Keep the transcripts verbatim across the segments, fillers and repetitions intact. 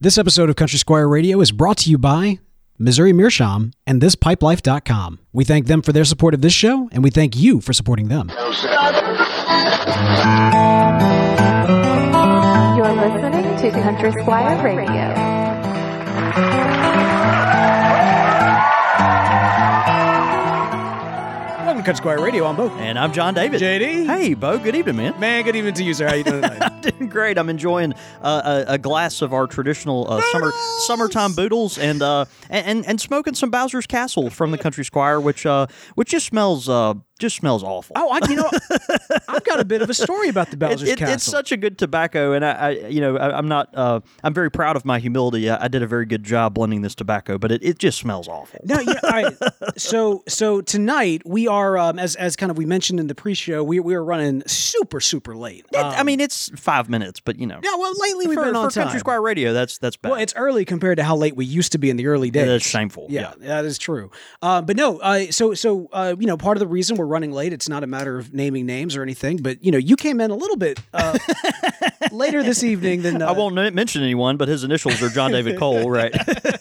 This episode of Country Squire Radio is brought to you by Missouri Meerschaum and this pipe life dot com. We thank them for their support of this show, and we thank you for supporting them. You're listening to Country Squire Radio. Welcome to Country Squire Radio. I'm Bo. And I'm John David. J D. Hey, Bo. Good evening, man. Man, good evening to you, sir. How you doing tonight? I'm doing great. I'm enjoying uh, a, a glass of our traditional uh, summer summertime boodles and uh and and smoking some Bowser's Castle from the Country Squire, which uh which just smells uh just smells awful. Oh, I, you know, I've got a bit of a story about the Bowser's It, it, Castle. it's such a good tobacco, and I, I you know, I, I'm not. Uh, I'm very proud of my humility. I, I did a very good job blending this tobacco, but it, it just smells awful. No, you know, all right. So, so tonight we are, um, as as kind of we mentioned in the pre-show, we we are running super super late. It- Um, I mean, it's five minutes, but you know. yeah. Well, lately we've for, been on for time. Country Squire Radio, that's that's bad. Well, it's early compared to how late we used to be in the early days. That's shameful. Yeah, that is true. Uh, but no, uh, so so uh, you know, part of the reason we're running late, it's not a matter of naming names or anything, but you know, you came in a little bit uh, later this evening than uh, I won't n- mention anyone, but his initials are John David Cole, right?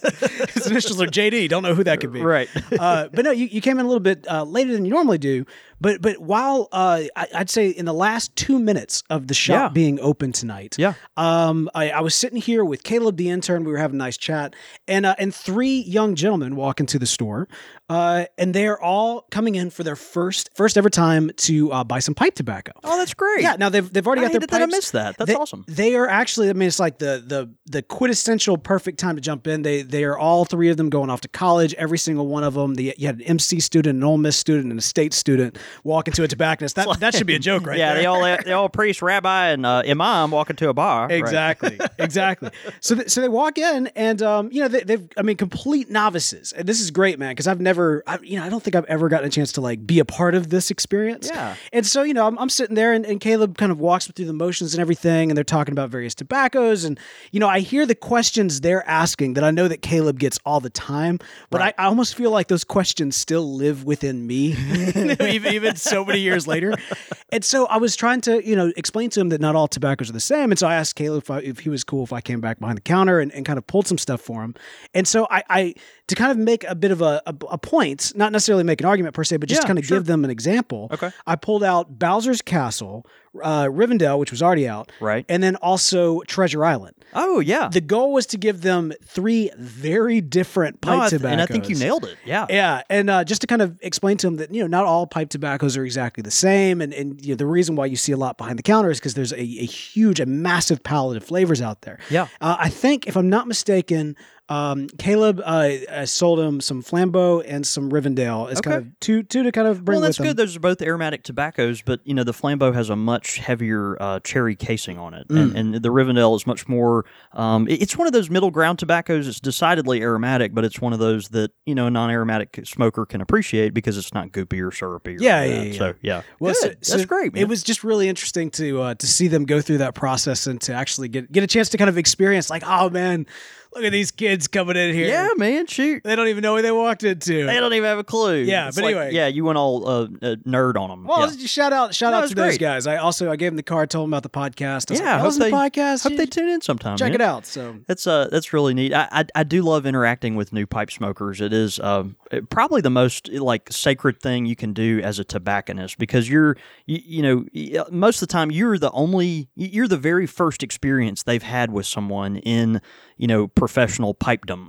his initials are J D. Don't know who that could be. Right. uh, but no, you, you came in a little bit uh, later than you normally do. But but while uh, I, I'd say in the last two minutes of the shop Yeah. being open tonight, Yeah. um, I, I was sitting here with Caleb the intern. We were having a nice chat, and uh, and three young gentlemen walk into the store, uh, and they're all coming in for their first first ever time to uh, buy some pipe tobacco. Oh, that's great. Yeah, now they've they've already I got their hated that I pipes. missed that. That's They- awesome. They are actually, I mean, it's like the the the quintessential perfect time to jump in. They they are all three of them going off to college. Every single one of them. The, you had an M C student, an Ole Miss student, and a state student walk into a tobacconist. That that should be a joke, right? yeah, there. they all they all priest, rabbi, and uh, imam walk into a bar. right? Exactly, exactly. So, th- so they walk in, and um, you know, they, they've, I mean, complete novices, and this is great, man, because I've never, I, you know, I don't think I've ever gotten a chance to like be a part of this experience. Yeah. And so, you know, I'm, I'm sitting there, and, and Caleb kind of walks me through the motions and everything, and they're talking about various tobaccos, and you know, I hear the questions they're asking that I know that Caleb gets all the time, but Right. I, I almost feel like those questions still live within me, even, even so many years later. And so I was trying to, you know, explain to him that not all tobaccos are the same. And so I asked Caleb if, I, if he was cool if I came back behind the counter and, and kind of pulled some stuff for him. And so I, I to kind of make a bit of a, a, a point, not necessarily make an argument per se, but just Yeah, to kind of sure. give them an example. Okay. I pulled out Bowser's Castle, uh, Rivendell, which was already out, Right. and then also Treasure Island. Oh yeah. The goal was to give them three very different pipe no, I th- tobaccos. and I think you nailed it. Yeah. Yeah, and uh, just to kind of explain to them that you know not all pipe tobaccos are exactly the same, and and you know, the reason why you see a lot behind the counter is because there's a, a huge, a massive palette of flavors out there. Yeah. uh, I think if I'm not mistaken, um, Caleb uh, uh, sold him some Flambeau and some Rivendell. It's kind Okay. of two two to kind of bring Well, that's with good. them. Those are both aromatic tobaccos, but you know the Flambeau has a much heavier uh, cherry casing on it, Mm. and, and the Rivendell is much more. Um, it- it's one of those middle ground tobaccos. It's decidedly aromatic, but it's one of those that you know a non-aromatic smoker can appreciate because it's not goopy or syrupy. Or Yeah, like yeah, that. yeah, So yeah, Well, good. so- that's so great. Man. It was just really interesting to uh, to see them go through that process and to actually get get a chance to kind of experience like, oh man, look at these kids coming in here. yeah, man. Shoot, They don't even know what they walked into. they don't even have a clue. Yeah, It's but like- anyway. yeah, you went all uh, uh, nerd on them. Well, yeah. just shout out, shout No, out it's to those great. guys. I also I gave them the card, told them about the podcast. I was Yeah, like, hope listen to they- the podcast. Hope they tune in sometime. check man. it out. So That's uh that's really neat. I, I I do love interacting with new pipe smokers. It is um it- probably the most like sacred thing you can do as a tobacconist because you're you, you know y- most of the time you're the only you're the very first experience they've had with someone in you know professional pipedom.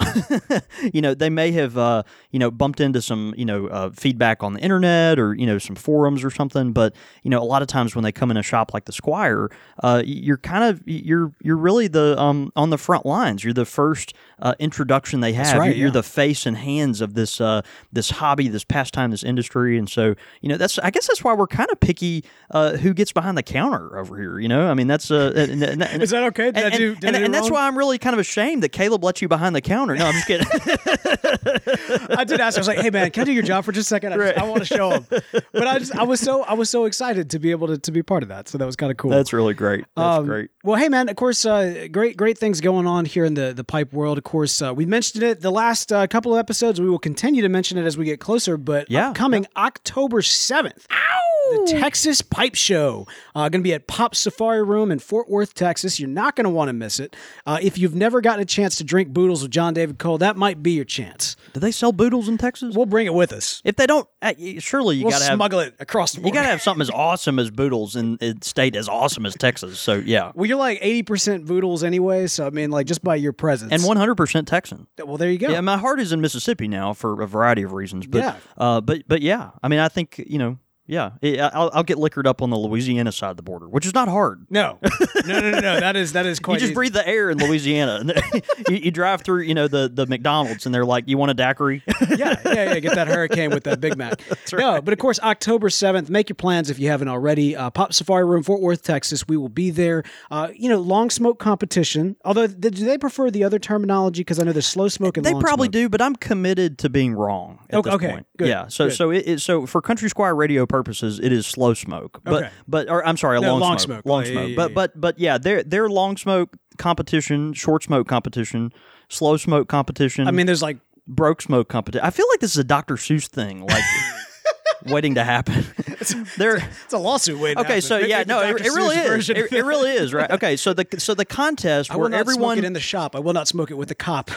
you know they may have uh you know bumped into some you know uh, feedback on the internet or you know some forums or something, but you know a lot of times when they come in a shop like the Squire, uh you're kind of you're you're really the um on the front lines. You're the first uh, introduction they have. right, you're, you're yeah. the face and hands of this uh this hobby, this pastime, this industry, and so you know that's I guess that's why we're kind of picky uh who gets behind the counter over here. You know, I mean that's uh and, and, and, is that okay? Did and, I do? and, Did and, I do and that's wrong? why I'm really kind of ashamed that Caleb let you behind the counter. No, I'm just kidding. I did ask. I was like, "Hey man, can I do your job for just a second? I, just- I want to show them." But I just I was so I was so excited to be able to to be part of that. So that was kind of cool. That's really great. That's Um, great. Well, hey man, of course, uh, great great things going on here in the the pipe world. Of course, uh, we mentioned it the last uh, couple of episodes. We will continue to mention it as we get closer. But Yeah, upcoming October seventh. the Texas Pipe Show. Uh, going to be at Pop Safari Room in Fort Worth, Texas. You're not going to want to miss it. Uh, if you've never gotten a chance to drink Boodles with John David Cole, that might be your chance. Do they sell Boodles in Texas? We'll bring it with us. If they don't, uh, surely you We'll got to have smuggle it across the you border. got to have something as awesome as Boodles in a state as awesome as Texas. So yeah, Well, you're like eighty percent Boodles anyway, so I mean, like, just by your presence. and one hundred percent Texan. Well, there you go. Yeah, my heart is in Mississippi now for a variety of reasons. But, Yeah. uh, but but yeah, I mean, I think you know, yeah, it, I'll, I'll get liquored up on the Louisiana side of the border, which is not hard. No. no, no, no, no. That is, that is quite You just easy. breathe the air in Louisiana. you, you drive through, you know, the, the McDonald's, and they're like, "You want a daiquiri?" yeah, yeah, yeah. Get that hurricane with that Big Mac. That's right. No, but of course, October seventh, make your plans if you haven't already. Uh, Pop Safari Room, Fort Worth, Texas. We will be there. Uh, you know, long smoke competition. Although, th- do they prefer the other terminology? Because I know there's slow smoke and They long probably smoke. do, but I'm committed to being wrong at Okay, this okay, point. good, Yeah, so good. so it, it so for Country Squire radio purposes, it is slow smoke. But Okay. but or I'm sorry, a No, long, long smoke, smoke. long Oh, yeah, smoke. yeah, but yeah. but but yeah, their their long smoke competition, short smoke competition, slow smoke competition. I mean, there's like, broke smoke competition. I feel like this is a Doctor Seuss thing, like waiting to happen. They're it's a lawsuit waiting. to okay. happen. So Make- yeah, make the no, it, Doctor it really Seuss is. version. It, it really is, right? Okay, so the so the contest I will where not everyone smoke it in the shop. I will not smoke it with the cop.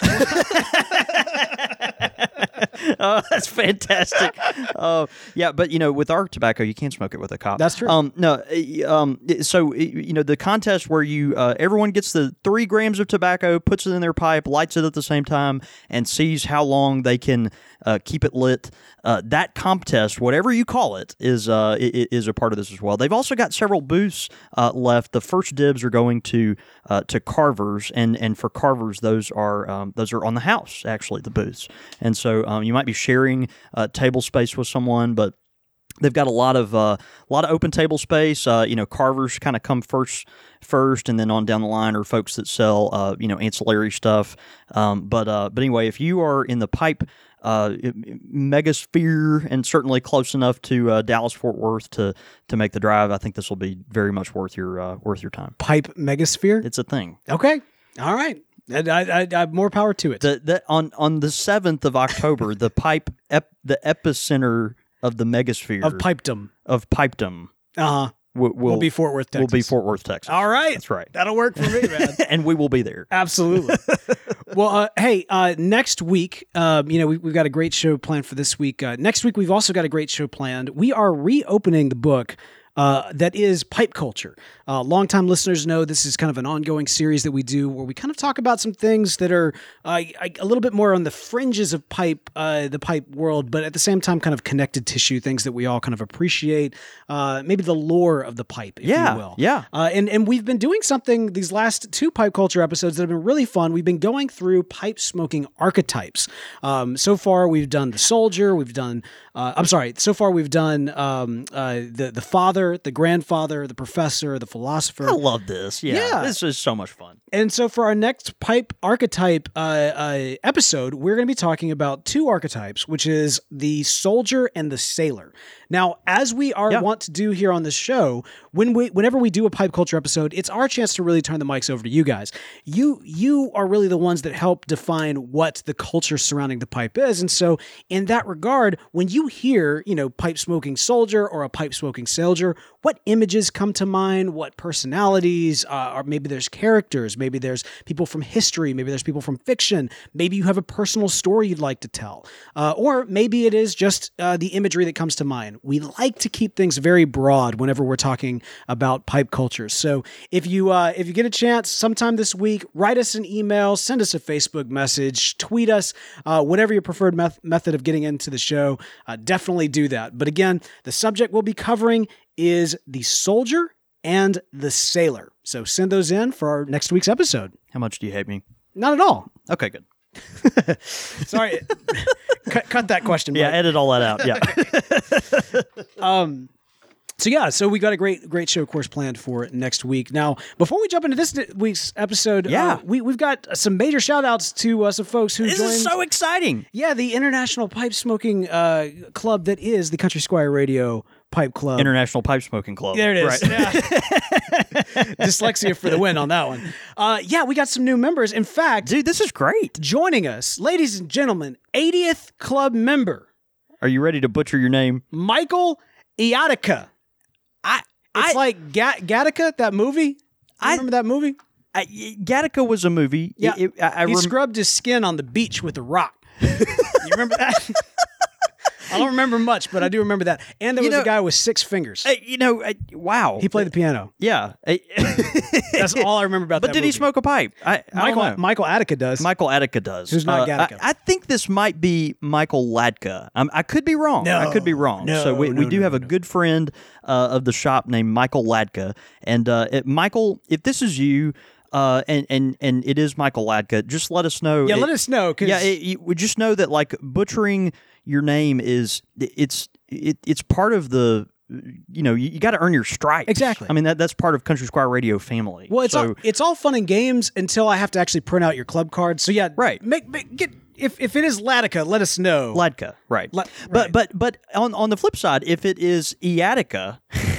Oh, that's fantastic. Oh, yeah, but you know, with our tobacco, you can't smoke it with a cop. That's true. Um, no, uh, um, so uh, you know, the contest where you uh, everyone gets the three grams of tobacco, puts it in their pipe, lights it at the same time, and sees how long they can uh, keep it lit. Uh, that contest, whatever you call it, is uh, i- i- is a part of this as well. They've also got several booths uh, left. The first dibs are going to uh, to Carvers, and and for Carvers, those are um, those are on the house actually, the booths, and so um, you might be sharing uh, table space with someone, but they've got a lot of uh, a lot of open table space. Uh, you know, Carvers kind of come first, first, and then on down the line are folks that sell uh, you know ancillary stuff. Um, but uh, but anyway, if you are in the pipe uh, megasphere and certainly close enough to uh, Dallas Fort Worth to to make the drive, I think this will be very much worth your uh, worth your time. Pipe megasphere. It's a thing. Okay. All right. I, I, I, I have more power to it. The, the on on the seventh of October, the pipe ep, the epicenter of the megasphere of pipedom. of pipedom Uh huh. will, will Will be Fort Worth, Texas. will be Fort Worth, Texas. All right. That's right. That'll work for me, man. And we will be there. Absolutely. Well, uh, hey, uh, next week, um, you know, we, we've got a great show planned for this week. Uh, next week, we've also got a great show planned. We are reopening the book uh, that is Pipe Culture. Uh, longtime listeners know this is kind of an ongoing series that we do where we kind of talk about some things that are uh, a little bit more on the fringes of pipe, uh, the pipe world, but at the same time, kind of connected tissue, things that we all kind of appreciate, uh, maybe the lore of the pipe, if Yeah, you will. yeah. Uh, and, and we've been doing something these last two Pipe Culture episodes that have been really fun. We've been going through pipe smoking archetypes. Um, so far, we've done the soldier. We've done, uh, I'm sorry, so far we've done um, uh, the, the father, the grandfather, the professor, the philosopher. I love this. Yeah, Yeah. this is so much fun. And so for our next pipe archetype uh, uh, episode, we're going to be talking about two archetypes, which is the soldier and the sailor. Now, as we are Yeah. want to do here on this show, when we, whenever we do a pipe culture episode, it's our chance to really turn the mics over to you guys. You, you are really the ones that help define what the culture surrounding the pipe is. And so in that regard, when you hear, you know, pipe smoking soldier or a pipe smoking sailor, what images come to mind? What personalities? Uh, or maybe there's characters. Maybe there's people from history. Maybe there's people from fiction. Maybe you have a personal story you'd like to tell. Uh, or maybe it is just uh, the imagery that comes to mind. We like to keep things very broad whenever we're talking about pipe culture. So if you uh, if you get a chance sometime this week, write us an email, send us a Facebook message, tweet us, uh, whatever your preferred meth- method of getting into the show. Uh, definitely do that. But again, the subject we'll be covering is the soldier and the sailor. So send those in for our next week's episode. How much do you hate me? Not at all. Okay, good. Sorry. cut, cut that question. Yeah, Mike. edit all that out. Yeah. Um, so yeah, so we got a great, great show, of course, planned for next week. Now, before we jump into this week's episode, Yeah. uh, we we've got some major shout outs to uh, some folks who This joined. is so exciting. yeah, the International Pipe Smoking uh, Club that is the Country Squire Radio Pipe Club. International Pipe Smoking Club. There it is. Right. Yeah. Dyslexia for the win on that one. Uh, yeah, we got some new members. In fact, Dude, this is great. joining us, ladies and gentlemen, eightieth club member Are you ready to butcher your name? Michael Iadika. I, It's I, like Ga- Gattaca, that movie. Do you I- remember that movie? I, Gattaca was a movie. Yeah, It- it- I, I he rem- scrubbed his skin on the beach with a rock. You remember that? I don't remember much, but I do remember that. And there You was know- a guy with six fingers. I- you know, I, wow. He played the piano. Yeah. I- That's all I remember about But that did he movie. smoke a pipe? I, I don't Michael know. Michael Attica does. Michael Attica does. Who's not Uh, Gattaca. I, I think this might be Michael Ladka. I'm, I could be wrong. No, I could be wrong. no, so we, we no, do no, have a no. good friend uh, of the shop named Michael Ladka. And uh, it, Michael, if this is you, uh, and, and, and it is Michael Ladka, just let us know. yeah, It- let us know. Cause Yeah, it, you, we just know that like butchering your name is it's it, it's part of the you know you, you got to earn your stripes. Exactly. I mean that that's part of Country Squire Radio family. well, it's so, all it's all fun and games until I have to actually print out your club card. So yeah, Right. Make, make get if if it is Latica, let us know. Ladka, right? La- But right. but but on on the flip side, if it is Iatica,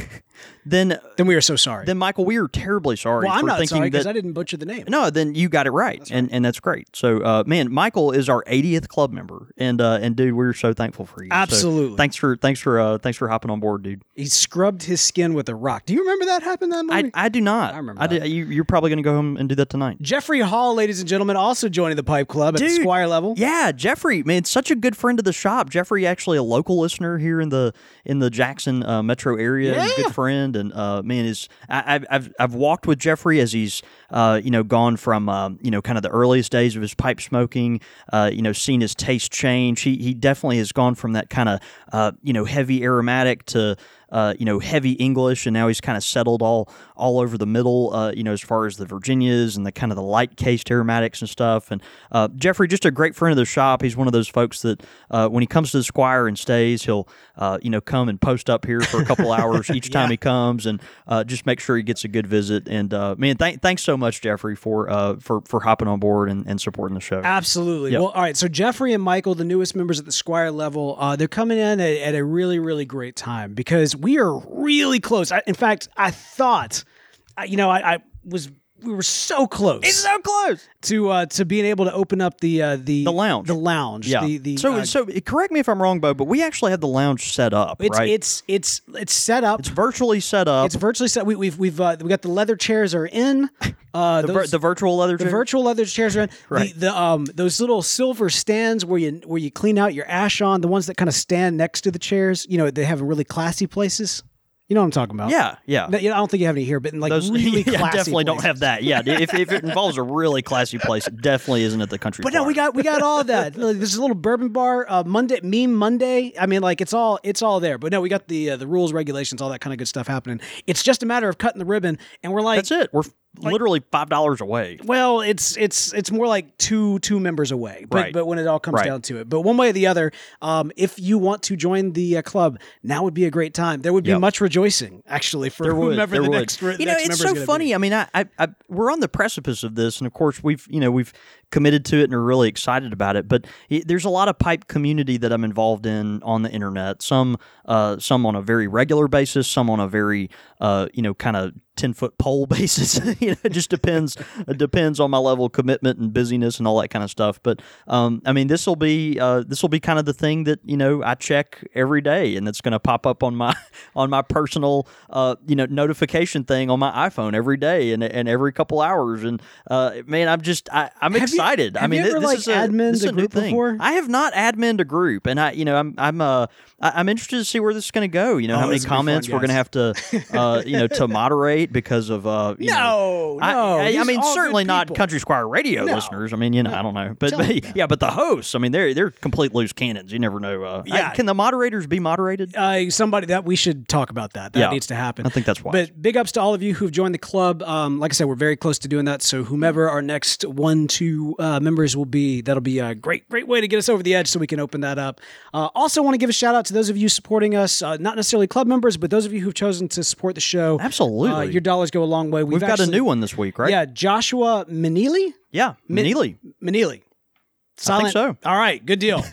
then then we are so sorry. then Michael, we are terribly sorry well, I'm for not thinking sorry because that. I didn't butcher the name. No, then you got it right, and and that's great. So, uh, man, Michael is our eightieth club member, and uh, and dude, we're so thankful for you. So Absolutely. thanks for thanks for uh, thanks for hopping on board, dude. He scrubbed his skin with a rock. Do you remember that happened in that I, movie? I do not. I remember I that. did, you, you're probably going to go home and do that tonight. Jeffrey Hall, ladies and gentlemen, also joining the Pipe Club at the Dude, Squire level. Yeah, Jeffrey, man, such a good friend of the shop. Jeffrey, actually a local listener here in the in the Jackson uh, metro area, and a Yeah. good friend, and uh, man, is I, I've I've I've walked with Jeffrey as he's uh, you know gone from um, you know kind of the earliest days of his pipe smoking, uh, you know, seen his taste change. He he definitely has gone from that kind of uh, you know heavy aromatic to Uh, you know, heavy English, and now he's kind of settled all all over the middle. Uh, you know, as far as the Virginias and the kind of the light cased aromatics and stuff. And uh, Jeffrey, just a great friend of the shop. He's one of those folks that uh, when he comes to the Squire and stays, he'll uh, you know come and post up here for a couple hours each time Yeah. he comes, and uh, just make sure he gets a good visit. And uh, man, th- thanks so much, Jeffrey, for uh, for for hopping on board and, and supporting the show. Absolutely. Yep. Well, all right. So Jeffrey and Michael, the newest members at the Squire level, uh, they're coming in at, at a really, really great time because we are really close. I, in fact, I thought, I, you know, I, I was. We were so close. It's so close. to uh, to being able to open up the uh, the The lounge. the lounge. Yeah. The, the, so uh, so correct me if I'm wrong, Bo, but we actually have the lounge set up, it's right? it's it's it's set up. It's virtually set up. It's virtually set. We, we've we've uh, we got the leather chairs are in. Uh, the, vir- those- the virtual leather The chair? virtual leather chairs are in. Right. The, the um those little silver stands where you where you clean out your ash on, the ones that kind of stand next to the chairs. You know, they have really classy places. You know what I'm talking about? Yeah, yeah. No, you know, I don't think you have any here, but in like Those really yeah, classy definitely don't places. have that. Yeah, if, if it involves a really classy place, it definitely isn't at the country. But no, Bar. we got we got all that. Like, There's a little bourbon bar, uh, Monday meme Monday. I mean, like it's all it's all there. But no, we got the uh, the rules, regulations, all that kind of good stuff happening. It's just a matter of cutting the ribbon, and we're like, That's it. We're literally five dollars away. well, it's it's it's more like two two members away. But Right. but when it all comes Right. down to it, but one way or the other, um, if you want to join the uh, club, now would be a great time. There would be Yep. much rejoicing actually for There would. whomever there the would. next re- You know, next it's member's so gonna funny. be. I mean, I, I, I, we're on the precipice of this, and of course, we've, you know, we've committed to it and are really excited about it. But it, there's a lot of pipe community that I'm involved in on the internet. Some, uh, some on a very regular basis. Some on a very, uh, you know, kind of ten foot pole basis. You know, it just depends. It depends on my level of commitment and busyness and all that kind of stuff. But um, I mean, this will be uh, this will be kind of the thing that you know I check every day, and it's going to pop up on my on my personal uh, you know notification thing on my iPhone every day and and every couple hours. And uh, man, I'm just I, I'm Have you- excited. I have mean, you thi- ever, this like, is a, adminned this is a a new group thing. before? I have not adminned a group, and I you know I'm I'm uh I- I'm interested to see where this is going to go. You know Oh, how many this will be fun, comments we're going to have to uh, you know to moderate because of uh you know, No, I, no. I, I these mean, are all certainly good not people. Country Squire Radio No. listeners. I mean, you know, I don't know, but, Tell but them that. yeah, but the hosts. I mean, they're they're complete loose cannons. You never know. Uh, Yeah. I- can the moderators be moderated? Uh, somebody that we should talk about that. That Yeah. needs to happen. I think that's wise. But big ups to all of you who've joined the club. Um, like I said, we're very close to doing that. So whomever our next one, two uh, members will be, that'll be a great, great way to get us over the edge so we can open that up. Uh, also want to give a shout out to those of you supporting us, uh, not necessarily club members, but those of you who've chosen to support the show. Absolutely. Uh, your dollars go a long way. We've, We've got actually- a new one this week, right? Yeah, Joshua Manili? yeah, Neely. Manili. Silent. so. All right, good deal.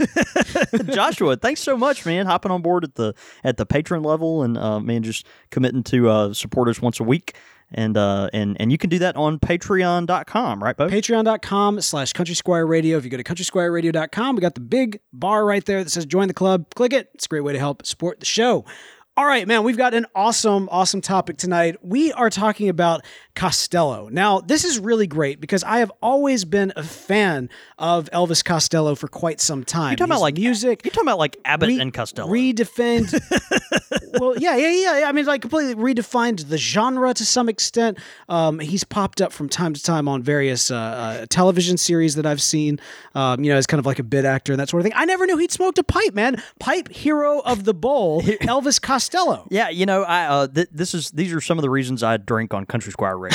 Joshua, thanks so much, man, hopping on board at the at the patron level and uh, man, just committing to uh, support us once a week. And uh, and and you can do that on patreon dot com, right, Bo? Patreon.com slash Country Squire Radio. If you go to country squire radio dot com, we got the big bar right there that says join the club. Click it. It's a great way to help support the show. All right, man, we've got an awesome, awesome topic tonight. We are talking about Costello. Now, this is really great because I have always been a fan of Elvis Costello for quite some time. You're talking His about like music. You're talking about like Abbott re- and Costello. Redefined. Well, yeah, yeah, yeah. I mean, like completely redefined the genre to some extent. Um, he's popped up from time to time on various uh, uh, television series that I've seen. Um, you know, as kind of like a bit actor and that sort of thing. I never knew he'd smoked a pipe, man. Pipe hero of the bowl, Elvis Costello. Yeah, you know, I uh, th- this is these are some of the reasons I drink on Country Squire Radio.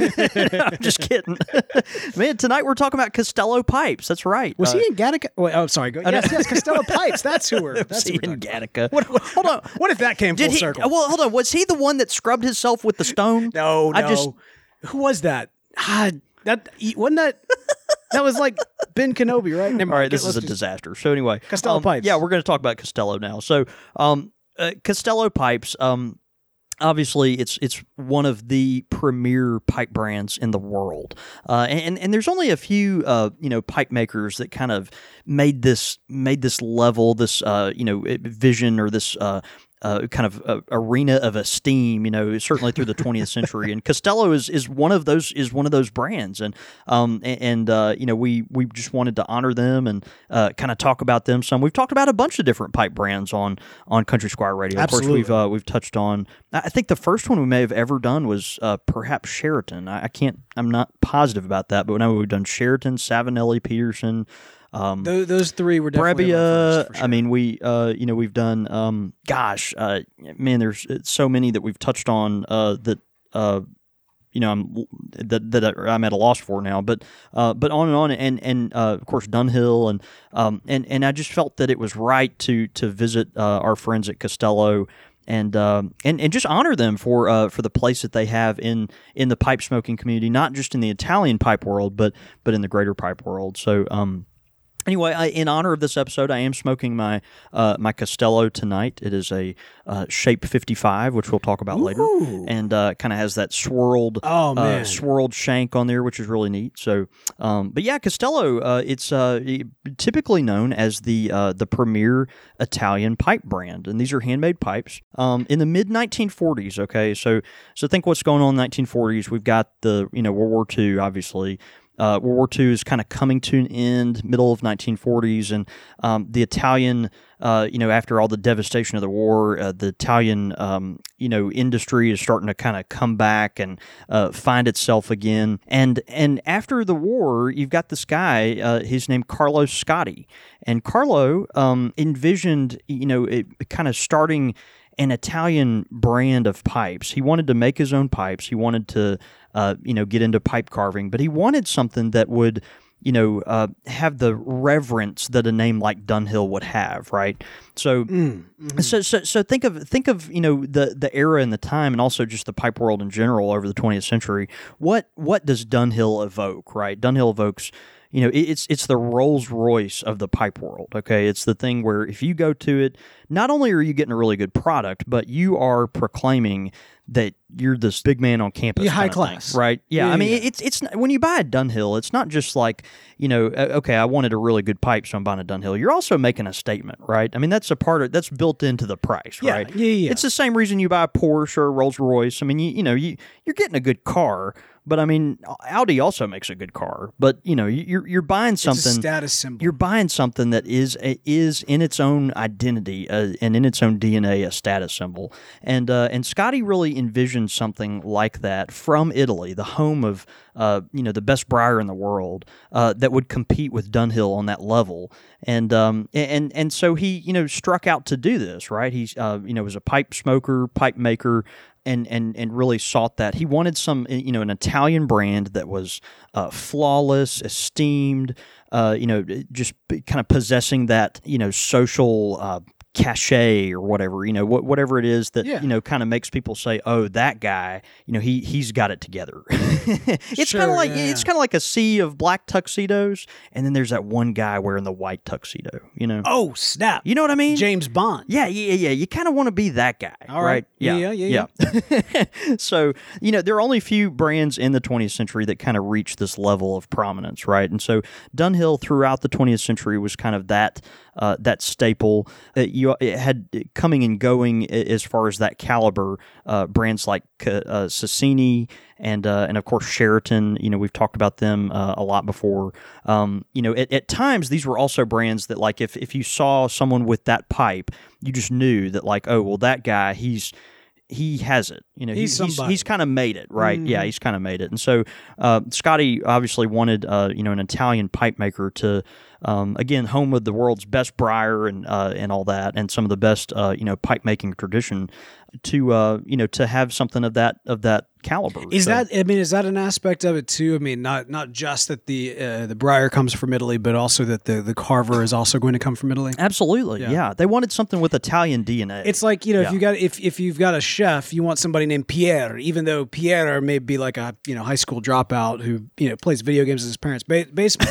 I'm just kidding, man. Tonight we're talking about Costello pipes. That's right. Was uh, he in Gattaca? Wait, oh, sorry. Go, yes, yes, Costello pipes. That's who we're. That's Was who he we're in talking about. Gattaca? What, what, hold on. What if that came Did full he? circle? Well, hold on. Was he the one that scrubbed himself with the stone? No, no. I just Who was that? Ah, that wasn't that. That was like Ben Kenobi, right? Never All mind. right, this Let's is a just- disaster. So anyway, Costello um, pipes. Yeah, we're going to talk about Costello now. So um, uh, Costello pipes. Um, obviously, it's it's one of the premier pipe brands in the world, uh, and and there's only a few uh, you know pipe makers that kind of made this made this level, this uh, you know vision or this. Uh, Uh, kind of uh, arena of esteem, you know, certainly through the twentieth century, and Costello is, is one of those is one of those brands, and um and, and uh, you know we we just wanted to honor them and uh, kind of talk about them some. We've talked about a bunch of different pipe brands on on Country Squire Radio. Absolutely. Of course, we've uh, we've touched on. I think the first one we may have ever done was uh, perhaps Sheraton. I, I can't. I'm not positive about that, but I know we've done Sheraton, Savinelli, Peterson. Um, those, those three were definitely our Brebbia. first, for sure. I mean, we, uh, you know, we've done. Um, gosh, uh, man, there's so many that we've touched on uh, that, uh, you know, I'm that that I'm at a loss for now. But, uh, but on and on, and and uh, of course Dunhill, and um, and and I just felt that it was right to to visit uh, our friends at Costello. And, um, and and just honor them for uh, for the place that they have in, in the pipe smoking community, not just in the Italian pipe world, but but in the greater pipe world. So. Um, Anyway, I, in honor of this episode, I am smoking my uh, my Costello tonight. It is a uh, Shape fifty-five, which we'll talk about Ooh. later, and uh, kind of has that swirled Oh, man. uh, swirled shank on there, which is really neat. So, um, but yeah, Costello, uh, it's uh, typically known as the uh, the premier Italian pipe brand, and these are handmade pipes. Um, in the mid nineteen forties, okay, so so think what's going on in the nineteen forties. We've got the you know World War Two, obviously. Uh, World War Two is kind of coming to an end, middle of nineteen forties, and um, the Italian, uh, you know, after all the devastation of the war, uh, the Italian, um, you know, industry is starting to kind of come back and uh, find itself again. And and after the war, you've got this guy, uh, his name Carlo Scotti, and Carlo um, envisioned, you know, it kind of starting an Italian brand of pipes. He wanted to make his own pipes. He wanted to, uh, you know, get into pipe carving, but he wanted something that would, you know, uh, have the reverence that a name like Dunhill would have, right? So, Mm, mhm. so, so, so think of think of you know the the era and the time, and also just the pipe world in general over the twentieth century. What what does Dunhill evoke, right? Dunhill evokes. You know, it's it's the Rolls Royce of the pipe world, okay? It's the thing where if you go to it, not only are you getting a really good product, but you are proclaiming that you're this big man on campus. You're high kind of thing, class. right? Yeah, Yeah, I mean, yeah. it's it's when you buy a Dunhill, it's not just like, you know, uh, okay, I wanted a really good pipe, so I'm buying a Dunhill. You're also making a statement, right? I mean, that's a part of that's built into the price, Yeah, right? yeah, yeah. It's the same reason you buy a Porsche or a Rolls Royce. I mean, you you know, you you're getting a good car. But I mean, Audi also makes a good car. But you know, you're you're buying something. It's a status symbol. You're buying something that is is in its own identity uh, and in its own D N A a status symbol. And uh, and Scotti really envisioned something like that from Italy, the home of uh, you know the best briar in the world, uh, that would compete with Dunhill on that level. And um and and so he you know struck out to do this, right? He's uh, you know was a pipe smoker, pipe maker. And, and and really sought that. He wanted some, you know, an Italian brand that was uh, flawless, esteemed, uh, you know, just kind of possessing that, you know, social uh, cachet or whatever, you know, wh- whatever it is that, Yeah. you know, kind of makes people say, oh, that guy, you know, he, he's got it together. It's Sure, kind of like, yeah, it's yeah. kind of like a sea of black tuxedos. And then there's that one guy wearing the white tuxedo, you know. Oh, snap. You know what I mean? James Bond. Yeah, yeah, yeah. You kind of want to be that guy, All right. Yeah, Yeah, yeah, yeah, yeah. So, you know, there are only a few brands in the twentieth century that kind of reach this level of prominence, right? And so Dunhill throughout the twentieth century was kind of that uh, that staple. Uh, you it had coming and going as far as that caliber. Uh, brands like uh, Sassini and uh, and of course Sheraton. You know, we've talked about them uh, a lot before. Um, you know, at, at times these were also brands that, like, if if you saw someone with that pipe, you just knew that, like, oh well, that guy, he's he has it. You know, He's he, he's somebody. he's kind of made it, right? Mhm. Yeah, he's kind of made it. And so uh, Scotty obviously wanted uh, you know an Italian pipe maker to. Um, again, home of the world's best briar and uh, and all that, and some of the best uh, you know pipe making tradition, to uh, you know to have something of that of that caliber. Is So- that? I mean, is that an aspect of it too? I mean, not not just that the uh, the briar comes from Italy, but also that the the carver is also going to come from Italy. absolutely? Yeah. Yeah. They wanted something with Italian D N A. It's like, you know, Yeah. if you got if if you've got a chef, you want somebody named Pierre, even though Pierre may be like a you know high school dropout who you know plays video games in his parents' ba- basement.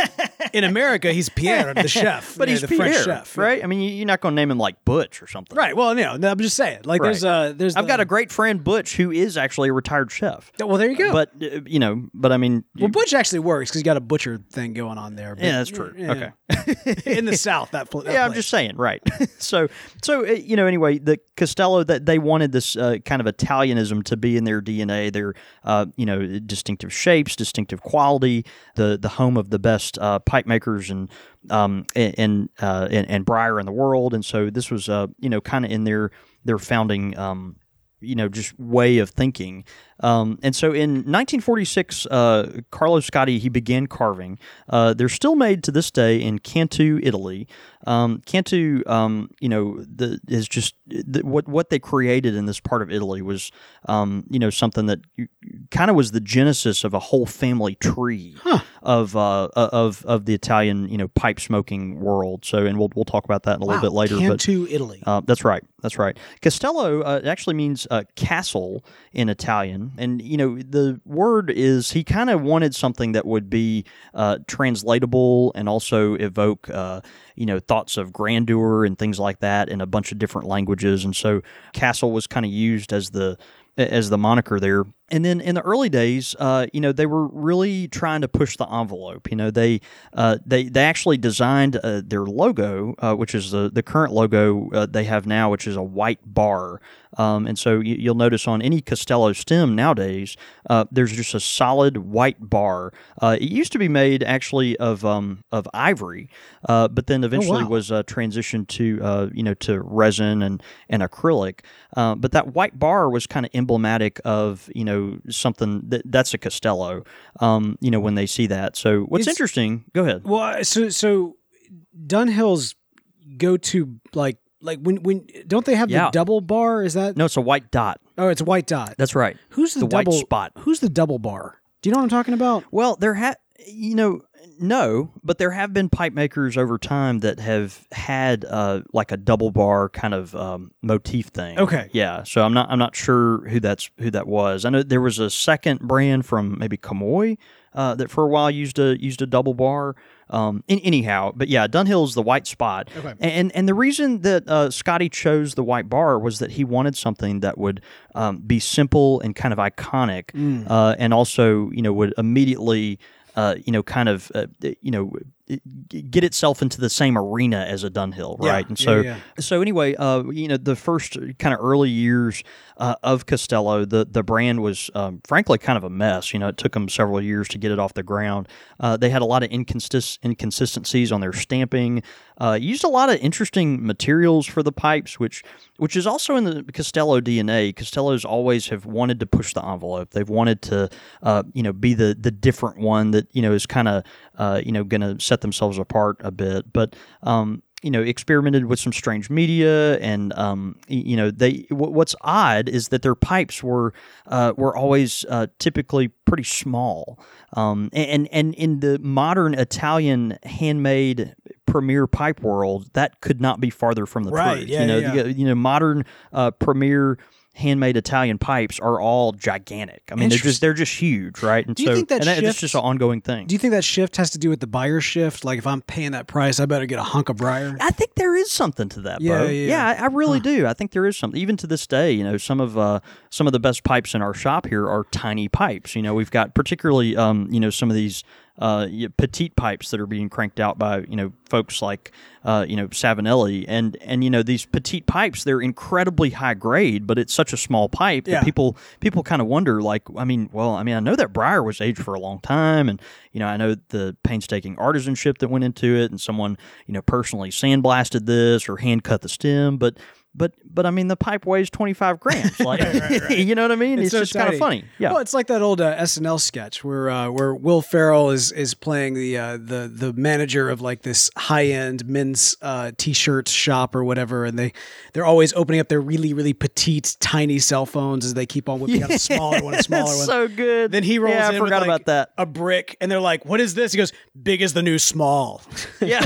In America, he's Pierre, the chef, but you know, he's the Pierre, French chef, right? I mean, you- you're not going to name him like Butch or something, Right. Well, you know, I'm just saying. Like, Right. there's uh there's. I've the- got a great friend Butch who is actually a retired chef. Well, there you go. But uh, you know, but I mean, well, Butch actually works because he's got a butcher thing going on there. but- yeah, that's true. yeah. Okay. In the South, that, pl- that Yeah, I'm place. just saying, right? so, so uh, you know, anyway, the Castello, that they wanted this uh, kind of Italianism to be in their D N A, their uh, you know distinctive shapes, distinctive quality, the the home of the best uh, pipe makers and um and and, uh, and and briar in the world, and so this was uh you know kind of in their their founding um you know just way of thinking. Um, and so in nineteen forty-six, uh, Carlo Scotti, he began carving. Uh, they're still made to this day in Cantu, Italy. Um, Cantu, um, you know, the, is just the, what what they created in this part of Italy was, um, you know, something that kind of was the genesis of a whole family tree Huh. of uh, of of the Italian, you know, pipe smoking world. So, and we'll we'll talk about that in a little Wow, bit later. Cantu, Italy. But uh, that's right. That's right. Castello uh, actually means uh, castle in Italian. And, you know, the word is he kind of wanted something that would be uh, translatable and also evoke, uh, you know, thoughts of grandeur and things like that in a bunch of different languages. And so castle was kind of used as the as the moniker there. And then in the early days, uh, you know, they were really trying to push the envelope. You know, they uh, they they actually designed uh, their logo, uh, which is the the current logo uh, they have now, which is a white bar. Um, and so you, you'll notice on any Castello stem nowadays, uh, there's just a solid white bar. Uh, it used to be made actually of um, of ivory, uh, but then eventually wow. was uh, transitioned to uh, you know to resin and and acrylic. Uh, but that white bar was kind of emblematic of you know something that that's a Castello. Um, you know when they see that. So what's It's- interesting? Go ahead. Well, so so Dunhill's go to like like when when don't they have Yeah. the double bar? Is that No, it's a white dot. oh, it's a white dot. That's right. Who's the, the white double spot. Who's the double bar? Do you know what I'm talking about? Well, there ha you know no, but there have been pipe makers over time that have had uh, like a double bar kind of um, motif thing. Okay. Yeah. So I'm not I'm not sure who that's who that was. I know there was a second brand from maybe Kamoy uh, that for a while used a used a double bar. Um, in, anyhow, but yeah, Dunhill's the white spot. Okay. And and the reason that uh, Scotty chose the white bar was that he wanted something that would um, be simple and kind of iconic, Mm. uh, and also you know would immediately uh, you know kind of uh, you know get itself into the same arena as a Dunhill, Yeah, right? And yeah, so yeah. so anyway, uh, you know the first kind of early years uh, of Castello, the the brand was um, frankly kind of a mess. You know, it took them several years to get it off the ground. Uh, they had a lot of inconsist- inconsistencies on their stamping. Uh, used a lot of interesting materials for the pipes, which which is also in the Castello D N A. Castellos always have wanted to push the envelope. They've wanted to, uh, you know, be the the different one that you know is kind of, uh, you know, going to set themselves apart a bit. But um, you know, experimented with some strange media, and um, y- you know, they. W- what's odd is that their pipes were uh, were always uh, typically pretty small, um, and and in the modern Italian handmade premier pipe world, that could not be farther from the Right, truth. yeah, you know, yeah, yeah. the- you know, modern uh, premier handmade Italian pipes are all gigantic. I mean, they're just they're just huge, right? And Do you so, think that and that, that's shifts- just an ongoing thing. Do you think that shift has to do with the buyer shift? Like if I'm paying that price, I better get a hunk of briar. I think there is something to that, Yeah, Bo. yeah, Yeah, yeah. I, I really do. I think there is something. Even to this day, you know, some of uh, some of the best pipes in our shop here are tiny pipes. You know, we've got particularly, um, you know, some of these uh, y- petite pipes that are being cranked out by you know folks like uh, you know Savinelli, and and you know these petite pipes, they're incredibly high grade, but it's such a small pipe Yeah. that people people kind of wonder, like, I mean, well, I mean, I know that Briar was aged for a long time, and you know I know the painstaking artisanship that went into it, and someone you know personally sandblasted this or hand cut the stem, but. But but I mean the pipe weighs twenty-five grams, like Right, right, right. you know what I mean? It's, so just kind tiny. of funny, yeah. Well, it's like that old uh, S N L sketch where uh, where Will Ferrell is is playing the uh, the the manager of like this high end men's uh, t-shirt shop or whatever, and they they're always opening up their really really petite tiny cell phones as they keep on whipping out a smaller one, a smaller one. So good. Then he rolls yeah, in I with, forgot like, about that. a brick, and they're like, "What is this?" He goes, "Big as the new small." Yeah,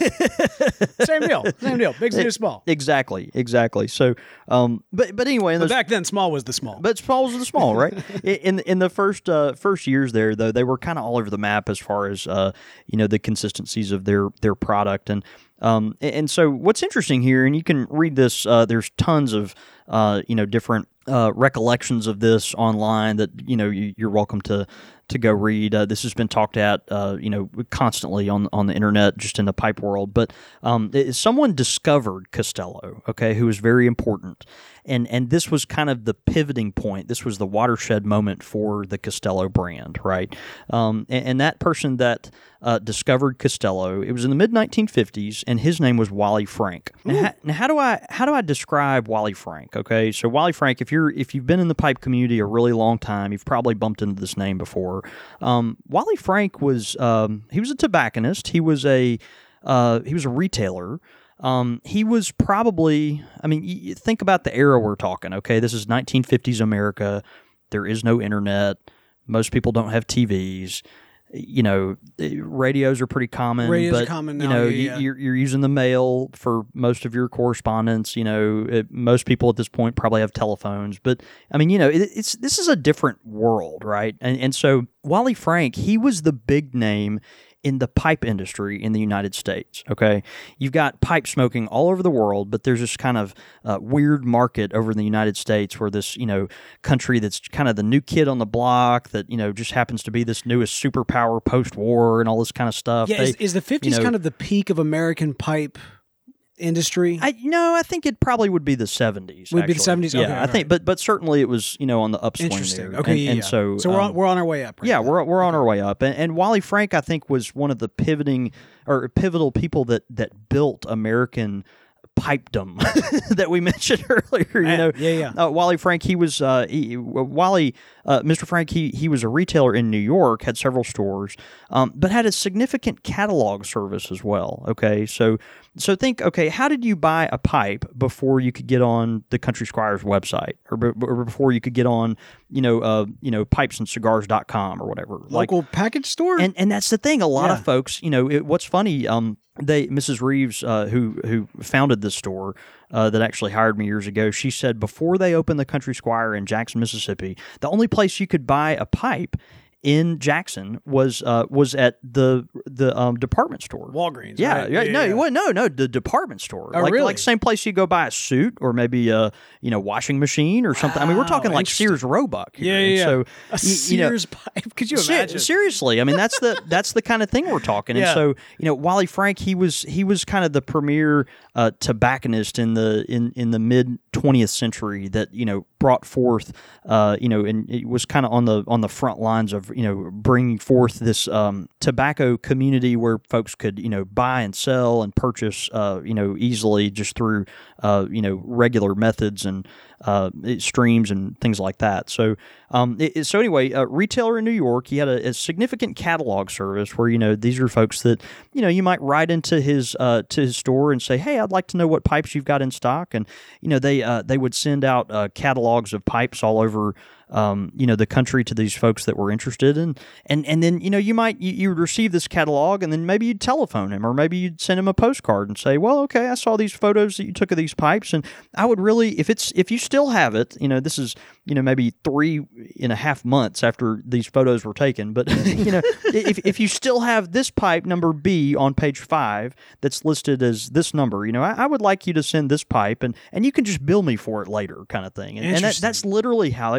Same deal, same deal. Big as the new small. exactly, exactly. So, um, but but anyway, in But those, back then, small was the small. but small was the small, right? in in the first uh, first years there, though, they were kind of all over the map as far as uh, you know the consistencies of their their product, and um, and so what's interesting here, and you can read this. Uh, there's tons of uh, you know different uh, recollections of this online that you know you, you're welcome to. to go read. Uh, this has been talked at, uh, you know, constantly on on the internet, just in the pipe world. But um, it, someone discovered Castello, okay, who was very important, and and this was kind of the pivoting point. This was the watershed moment for the Castello brand, right? Um, and, and that person that uh, discovered Castello, it was in the mid nineteen fifties, and his name was Wally Frank. Now, ha- now, how do I how do I describe Wally Frank? Okay, so Wally Frank, if you're if you've been in the pipe community a really long time, you've probably bumped into this name before. Um, Wally Frank was um, he was a tobacconist. He was a uh, he was a retailer. Um, he was probably, I mean, you, you think about the era we're talking. Okay, this is nineteen fifties America. There is no internet. Most people don't have T Vs. You know, radios are pretty common. Radios but, are common You now, know, yeah, you, yeah. you're you're using the mail for most of your correspondence. You know, it, most people at this point probably have telephones. But I mean, you know, it, it's this is a different world, right? And and so Wally Frank, he was the big name in the pipe industry in the United States, okay? You've got pipe smoking all over the world, but there's this kind of uh, weird market over in the United States where this, you know, country that's kind of the new kid on the block that, you know, just happens to be this newest superpower post-war and all this kind of stuff. Yeah, They- is, is the fifties you know- kind of the peak of American pipe industry? I no, I think it probably would be the seventies. Would be the actually. seventies? Yeah, Okay, I all think, right. but but certainly it was, you know, on the upswing Interesting. there. Okay, and, yeah, and yeah. so so we're on, um, we're on our way up. Right yeah, now. we're we're on our way up, and, and Wally Frank, I think, was one of the pivoting or pivotal people that that built American pipedom that we mentioned earlier. You Yeah, know, yeah, yeah. Uh, Wally Frank, he was uh, he, Wally, uh, Mister Frank. He he was a retailer in New York, had several stores, um, but had a significant catalog service as well. Okay, so so think, okay, how did you buy a pipe before you could get on the Country Squires website, or, be, or before you could get on, you know, uh, you know, pipes and cigars dot com or whatever, like. Local package store? And and that's the thing. A lot Yeah. of folks, you know, it, what's funny, um, they Missus Reeves, uh, who who founded this store, uh, that actually hired me years ago, she said before they opened the Country Squire in Jackson, Mississippi, the only place you could buy a pipe in Jackson was uh, was at the the um, department store. Walgreens. Yeah, right? yeah, no, yeah. well, no, no, the department store. Oh, like, really? like same place you go buy a suit or maybe a you know washing machine or something. I mean, we're Wow, talking like interesting. Sears Roebuck. Here. Yeah, yeah, And yeah. So A y- you know, Sears pipe. Could you Ser- imagine? seriously, I mean that's the that's the kind of thing we're talking. And Yeah. so you know, Wally Frank, he was he was kind of the premier uh, tobacconist in the in in the mid twentieth century that you know brought forth uh, you know and it was kind of on the on the front lines of you know bringing forth this um, tobacco community where folks could you know buy and sell and purchase uh, you know easily just through uh, you know regular methods and uh, streams and things like that. So um, it, it- so anyway, a retailer in New York, he had a, a significant catalog service where you know these are folks that you know you might write into his uh, to his store and say, hey, I'd like to know what pipes you've got in stock, and you know they uh, they would send out uh, catalogs of pipes all over. Um, you know the country to these folks that were interested in, and and then you know you might you, you would receive this catalog, and then maybe you'd telephone him, or maybe you'd send him a postcard and say, well, okay, I saw these photos that you took of these pipes, and I would really, if it's if you still have it, you know this is you know maybe three and a half months after these photos were taken, but you know if if you still have this pipe number B on page five that's listed as this number, you know I, I would like you to send this pipe, and and you can just bill me for it later, kind of thing, and, and that, Interesting. that's literally how it worked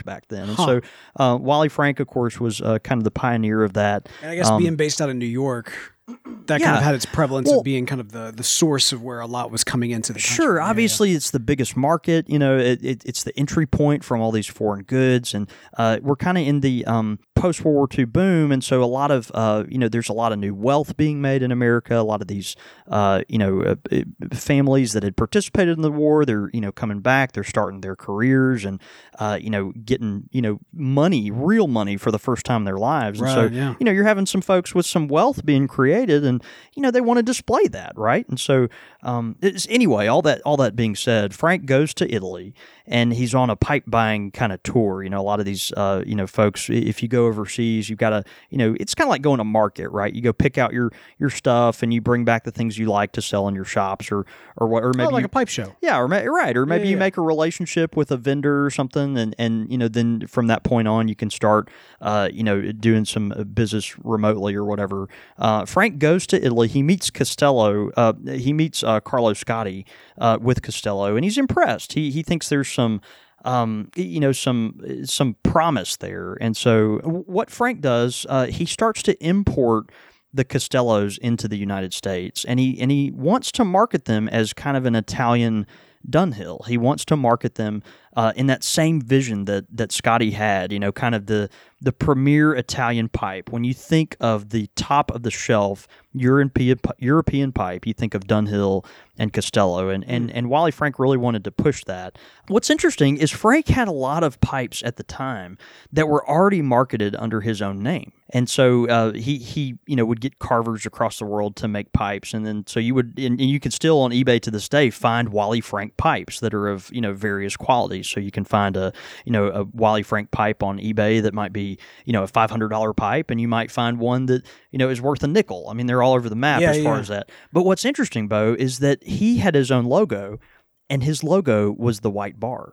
back then. And Huh. so uh, Wally Frank, of course, was uh, kind of the pioneer of that. And I guess Um, being based out of New York, that kind yeah. of had its prevalence Well- of being kind of the, the source of where a lot was coming into the country. Sure, Yeah, obviously it's the biggest market. You know, it, it, it's the entry point from all these foreign goods, and uh, we're kind of in the um, post World War Two boom, and so a lot of uh, you know, there's a lot of new wealth being made in America. A lot of these uh, you know uh, families that had participated in the war, they're you know coming back, they're starting their careers, and uh, you know getting you know money, real money for the first time in their lives. And so Right, yeah. you know you're having some folks with some wealth being created, and you know they want to display that, right? And so um, it's, anyway, all that all that being said, Frank goes to Italy and he's on a pipe buying kind of tour. You know, a lot of these uh, you know folks, if you go overseas, you've got to you know it's kind of like going to market, right? You go pick out your your stuff and you bring back the things you like to sell in your shops, or or what, or maybe Oh, like you- a pipe show. yeah, or ma- right, or maybe yeah, you yeah. make a relationship with a vendor or something, and, and you know then from that point on you can start uh, you know doing some uh, business remotely or whatever. Uh, Frank goes to Italy. He meets Costello. Uh, he meets uh, Carlo Scotti uh, with Costello, and he's impressed. He he thinks there's some. Um, you know, some some promise there, and so what Frank does, uh, he starts to import the Costellos into the United States, and he and he wants to market them as kind of an Italian Dunhill. He wants to market them uh, in that same vision that that Scotty had. You know, kind of the the premier Italian pipe. When you think of the top of the shelf European European pipe, you think of Dunhill and Costello, and and and Wally Frank really wanted to push that. What's interesting is Frank had a lot of pipes at the time that were already marketed under his own name, and so uh, he he you know would get carvers across the world to make pipes, and then so you would and, and you can still on eBay to this day find Wally Frank pipes that are of you know various qualities. So you can find a you know a Wally Frank pipe on eBay that might be you know a five hundred dollar pipe, and you might find one that you know is worth a nickel. I mean, they're all over the map Yeah, as far yeah. as that. But what's interesting, Bo, is that he had his own logo, and his logo was the white bar.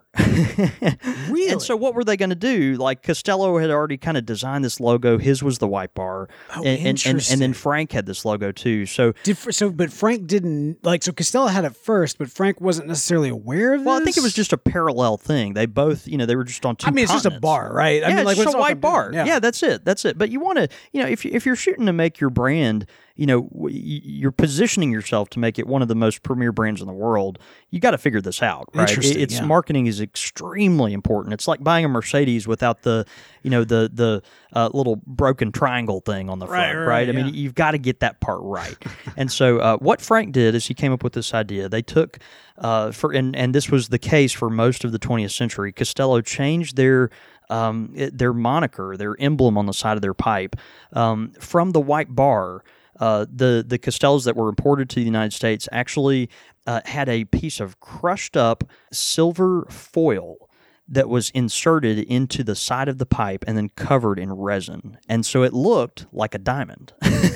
Really? And so what were they going to do? Like Costello had already kind of designed this logo. His was the white bar. Oh, and, and, and, and interesting. then Frank had this logo too. So Did Fr- so, but Frank didn't like. So Costello had it first, but Frank wasn't necessarily aware of this. well, I think it was just a parallel thing. They both, you know, they were just on two I mean, it's just a continents. bar, right? I yeah, mean, like it's when just a all white come down, bar. Yeah. Yeah, that's it. That's it. But you want to, you know, if you, if you're shooting to make your brand, you know, w- y- you're positioning yourself to make it one of the most premier brands in the world. You got to figure this out, right? It- Interesting, it's yeah. marketing is extremely important. It's like buying a Mercedes without the, you know, the the uh, little broken triangle thing on the Right, front, right, I mean, yeah. you've got to get that part right. And so, uh, what Frank did is he came up with this idea. They took uh, for and and this was the case for most of the twentieth century. Costello changed their um, it- their moniker, their emblem on the side of their pipe, um, from the white bar. Uh, the the Costellos that were imported to the United States actually uh, had a piece of crushed up silver foil that was inserted into the side of the pipe and then covered in resin. And so it looked like a diamond.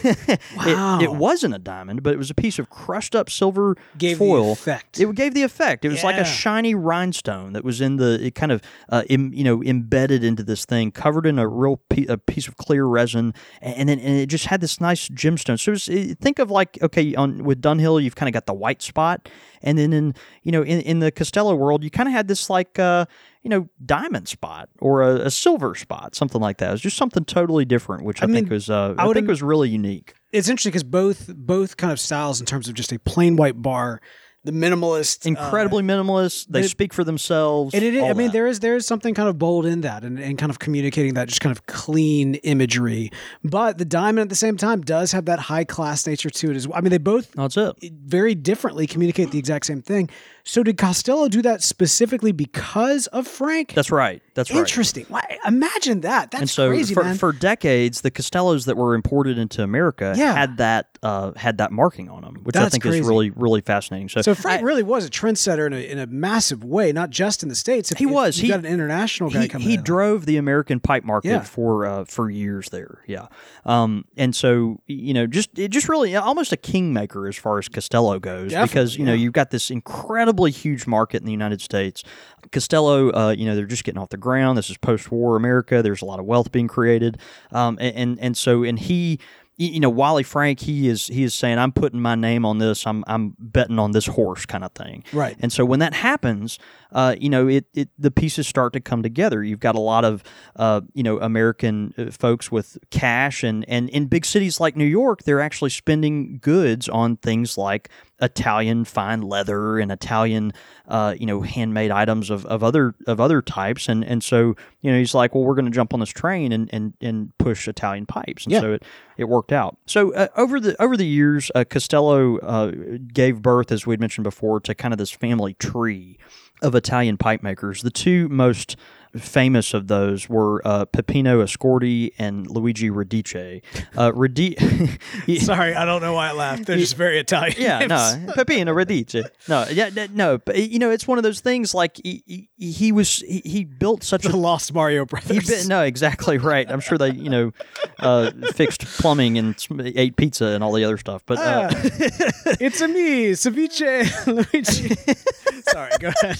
Wow. it, it wasn't a diamond, but it was a piece of crushed up silver Gave the foil. effect. It gave the effect. It was like Yeah. a shiny rhinestone that was in the, it kind of, uh, im, you know, embedded into this thing, covered in a real pe- a piece of clear resin, and, and then and it just had this nice gemstone. So it was, it, think of like, okay, on with Dunhill, you've kind of got the white spot, and then in, you know, in, in the Costello world, you kind of had this like, uh, you know, diamond spot or a, a silver spot, something like that. It was just something totally different, which I, I mean, think was, uh, I I, would think im- was really unique. It's interesting because both both kind of styles, in terms of just a plain white bar, the minimalist, uh, Incredibly minimalist. They but it- speak for themselves. And it, is- all I mean, that. there is there is something kind of bold in that, and, and kind of communicating that just kind of clean imagery. But the diamond at the same time does have that high class nature to it as well. I mean, they both That's it. very differently communicate the exact same thing. So did Costello do that specifically because of Frank? That's right. That's right. Interesting. Why, imagine that. That's And so crazy, for, man. for decades, the Costellos that were imported into America Yeah. had that uh, had that marking on them, which I That's think crazy. is really really fascinating. So, so Frank I- really was a trendsetter in a, in a massive way, not just in the States. If, He if was. You've He- got an international guy he, coming he in. drove the American pipe market Yeah. for uh, for years there, yeah. Um, and so you know, just it just really almost a kingmaker as far as Costello goes, Definitely, because you know yeah. you've got this incredibly huge market in the United States. Costello, uh, you know, they're just getting off the ground. This is post-war America. There's a lot of wealth being created, um, and, and and so and he. You know, Wally Frank, he is he is saying, I'm putting my name on this. I'm I'm betting on this horse, kind of thing. Right. And so when that happens, uh, you know, it, it the pieces start to come together. You've got a lot of, uh, you know, American uh, folks with cash, and, and in big cities like New York, they're actually spending goods on things like Italian fine leather and Italian, uh, you know, handmade items of, of other of other types, and and so you know he's like, well, we're going to jump on this train and, and, and push Italian pipes, and yeah. so it, it worked out. So uh, over the over the years, uh, Castello uh, gave birth, as we'd mentioned before, to kind of this family tree of Italian pipe makers. The two most famous of those were uh, Peppino Ascordi and Luigi Radice. Uh, Radice. Sorry, I don't know why I laughed. They're just very Italian. Yeah, names. no, Peppino Radice. No, yeah, no, but you know, it's one of those things. Like he, he, he was, he, he built such The a Lost Mario he Brothers. bit, no, exactly right. I'm sure they, you know, uh, fixed plumbing and ate pizza and all the other stuff. But uh, Ah, it's a me, Ceviche Luigi. Sorry, go ahead.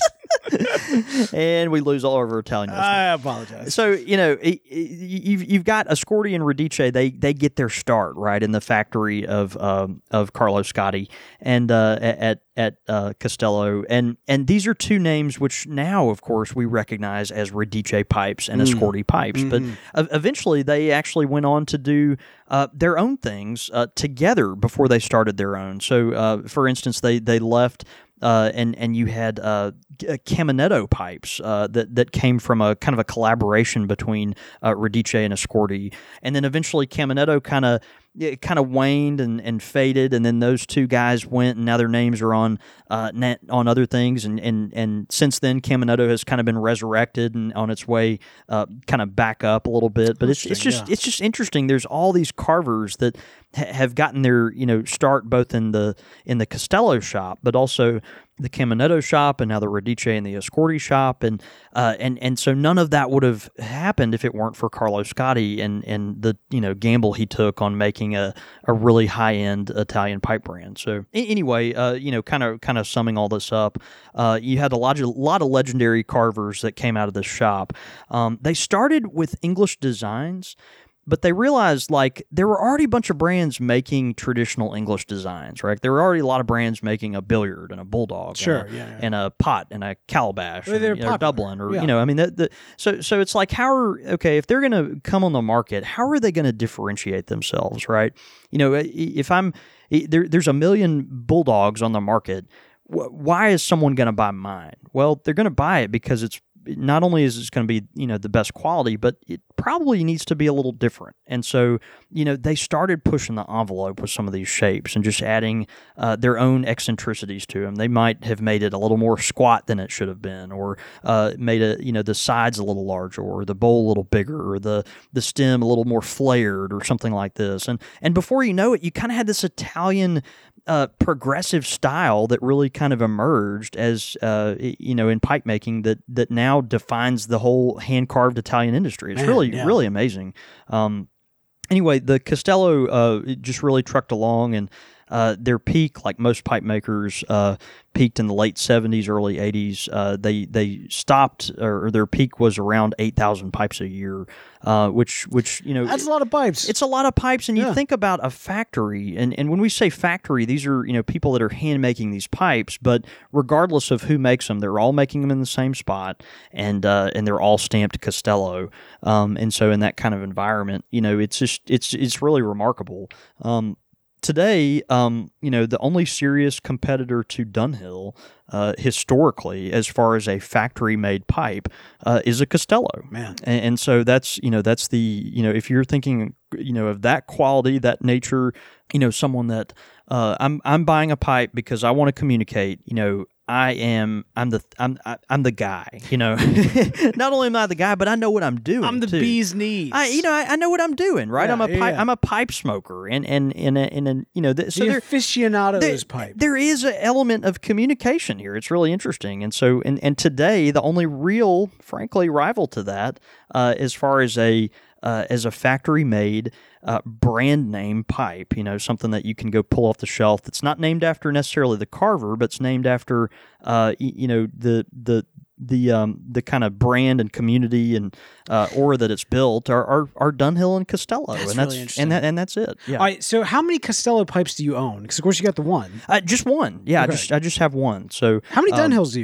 and we lose all of our Italian listeners. I apologize. So you know it, it, you've you've got Ascordi and Radice. They they get their start right in the factory of um, of Carlo Scotti and uh, at at uh, Castello, and and these are two names which now, of course, we recognize as Radice pipes and Ascordi pipes. But uh, eventually, they actually went on to do uh, their own things uh, together before they started their own. So, uh, for instance, they they left. Uh, and and you had uh, Caminetto pipes uh, that that came from a kind of a collaboration between uh, Radice and Ascordi, and then eventually Caminetto kind of it kind of waned and, and faded, and then those two guys went, and now their names are on uh, net, on other things, and, and and since then Caminetto has kind of been resurrected and on its way uh, kind of back up a little bit. But it's it's just yeah. it's just interesting. There's all these carvers that ha- have gotten their you know start both in the in the Castello shop, but also the Caminetto shop, and now the Radice and the Ascordi shop, and uh, and and so none of that would have happened if it weren't for Carlo Scotti and and the you know gamble he took on making a, a really high end Italian pipe brand. So a- anyway, uh, you know, kind of kind of summing all this up, uh, you had a lot of lot of legendary carvers that came out of this shop. Um, they started with English designs. But they realized, like, there were already a bunch of brands making traditional English designs, right? There were already a lot of brands making a billiard and a bulldog, Sure, and, a, yeah, yeah. and a pot and a calabash, Well, and, they're you know, popular. Dublin, or Yeah. you know, I mean, the, the, so so it's like, how are okay if they're going to come on the market? How are they going to differentiate themselves, right? You know, if I'm there, there's a million bulldogs on the market. Why is someone going to buy mine? Well, they're going to buy it because it's. Not only is it going to be, you know, the best quality, but it probably needs to be a little different. And so, you know, they started pushing the envelope with some of these shapes and just adding uh, their own eccentricities to them. They might have made it a little more squat than it should have been, or uh, made it, you know, the sides a little larger, or the bowl a little bigger, or the the stem a little more flared, or something like this. And and before you know it, you kind of had this Italian Uh, progressive style that really kind of emerged as uh, you know in pipe making that that now defines the whole hand carved Italian industry. It's Man, really yeah. really amazing. Um, anyway, the Castello uh, it just really trucked along, and uh, their peak, like most pipe makers, uh, peaked in the late seventies, early eighties. Uh, they they stopped, or, or their peak was around eight thousand pipes a year, uh, which which you know That's a lot of pipes. it's a lot of pipes, and you Yeah. think about a factory, and, and when we say factory, these are you know people that are hand making these pipes. But regardless of who makes them, they're all making them in the same spot, and uh, and they're all stamped Castello. Um, and so in that kind of environment, you know, it's just it's it's really remarkable. Um, Today, um, you know, the only serious competitor to Dunhill, uh, historically, as far as a factory-made pipe, uh, is a Castello. Man. And, and so that's, you know, that's the, you know, if you're thinking, you know, of that quality, that nature, you know, someone that, uh, I'm, I'm buying a pipe because I want to communicate, you know, I am, I'm the, I'm, I- I'm the guy, you know, not only am I the guy, but I know what I'm doing. I'm the too. bee's knees. I, you know, I, I know what I'm doing, right? Yeah, I'm a pipe, yeah. I'm a pipe smoker, and and and and, and you know, th- so the there, aficionado's there, pipe. there is an element of communication here. It's really interesting, and so and and today the only real, frankly, rival to that, uh, as far as a uh, as a factory made. Uh, brand name pipe, you know, something that you can go pull off the shelf that's not named after necessarily the carver, but it's named after, uh, y- you know, the the the um, the kind of brand and community and uh, aura that it's built are are, are Dunhill and Castello, That's and really that's interesting. and that and that's it. Yeah, All right, so how many Castello pipes do you own? Because of course you got the one. uh, just one. Yeah, Okay. I just I just have one. So How many um, Dunhills do you own?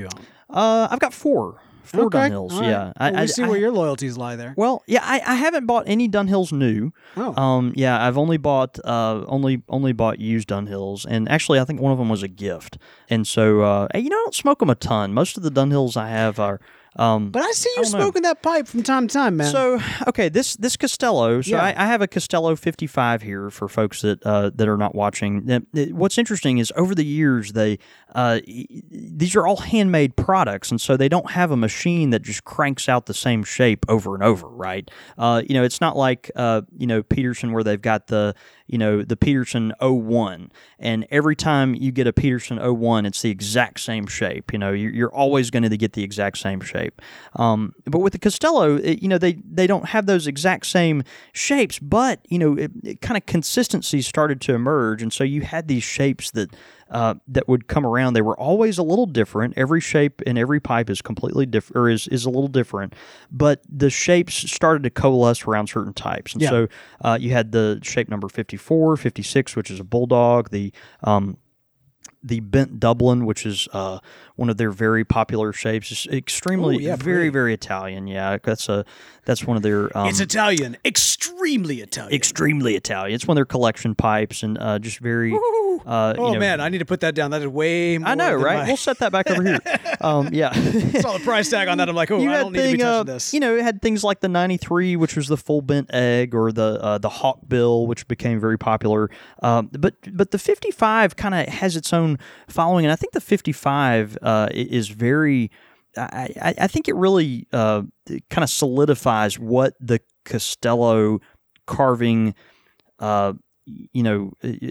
Uh, I've got four. Four Okay, Dunhills, all right. yeah. Well, we I, see I, where I, your loyalties lie there. Well, yeah, I, I haven't bought any Dunhills new. Oh. Um, yeah, I've only bought uh only only bought used Dunhills, and actually, I think one of them was a gift. And so, uh, you know, I don't smoke them a ton. Most of the Dunhills I have are. Um, But I see I you don't know. smoking that pipe from time to time, man. So okay, this this Castello. So Yeah. I, I have a Castello fifty-five here for folks that uh, that are not watching. That- that- What's interesting is over the years they uh, these are all handmade products, and so they don't have a machine that just cranks out the same shape over and over, right? Uh, you know, it's not like uh, you know Peterson where they've got the you know the Peterson oh one, and every time you get a Peterson oh one, it's the exact same shape. You know, you're, you're always going to get the exact same shape. Um, but with the Castello, it, you know, they, they don't have those exact same shapes, but, you know, it, it kind of consistency started to emerge. And so you had these shapes that uh, that would come around. They were always a little different. Every shape in every pipe is completely different, or is, is a little different. But the shapes started to coalesce around certain types. And Yeah. so uh, you had the shape number fifty-four, fifty-six, which is a bulldog, the um, the bent Dublin, which is uh, one of their very popular shapes. It's extremely, Oh, yeah, very, pretty. very Italian. Yeah, that's a that's one of their. Um, it's Italian, extremely Italian. extremely Italian. It's one of their collection pipes, and uh, just very. Uh, oh you know, man, I need to put that down. That is way more. I know, than right? my- We'll set that back over here. Um, yeah. saw the price tag on that. I'm like, oh, You I had don't need to be thing, touching uh, this. You know, it had things like the ninety-three, which was the full bent egg, or the uh, the hawkbill, which became very popular. Um, but but the fifty-five kind of has its own following, and I think the fifty-five uh, i- is very. I, I, I think it really uh, kind of solidifies what the Castello carving. Uh, you know,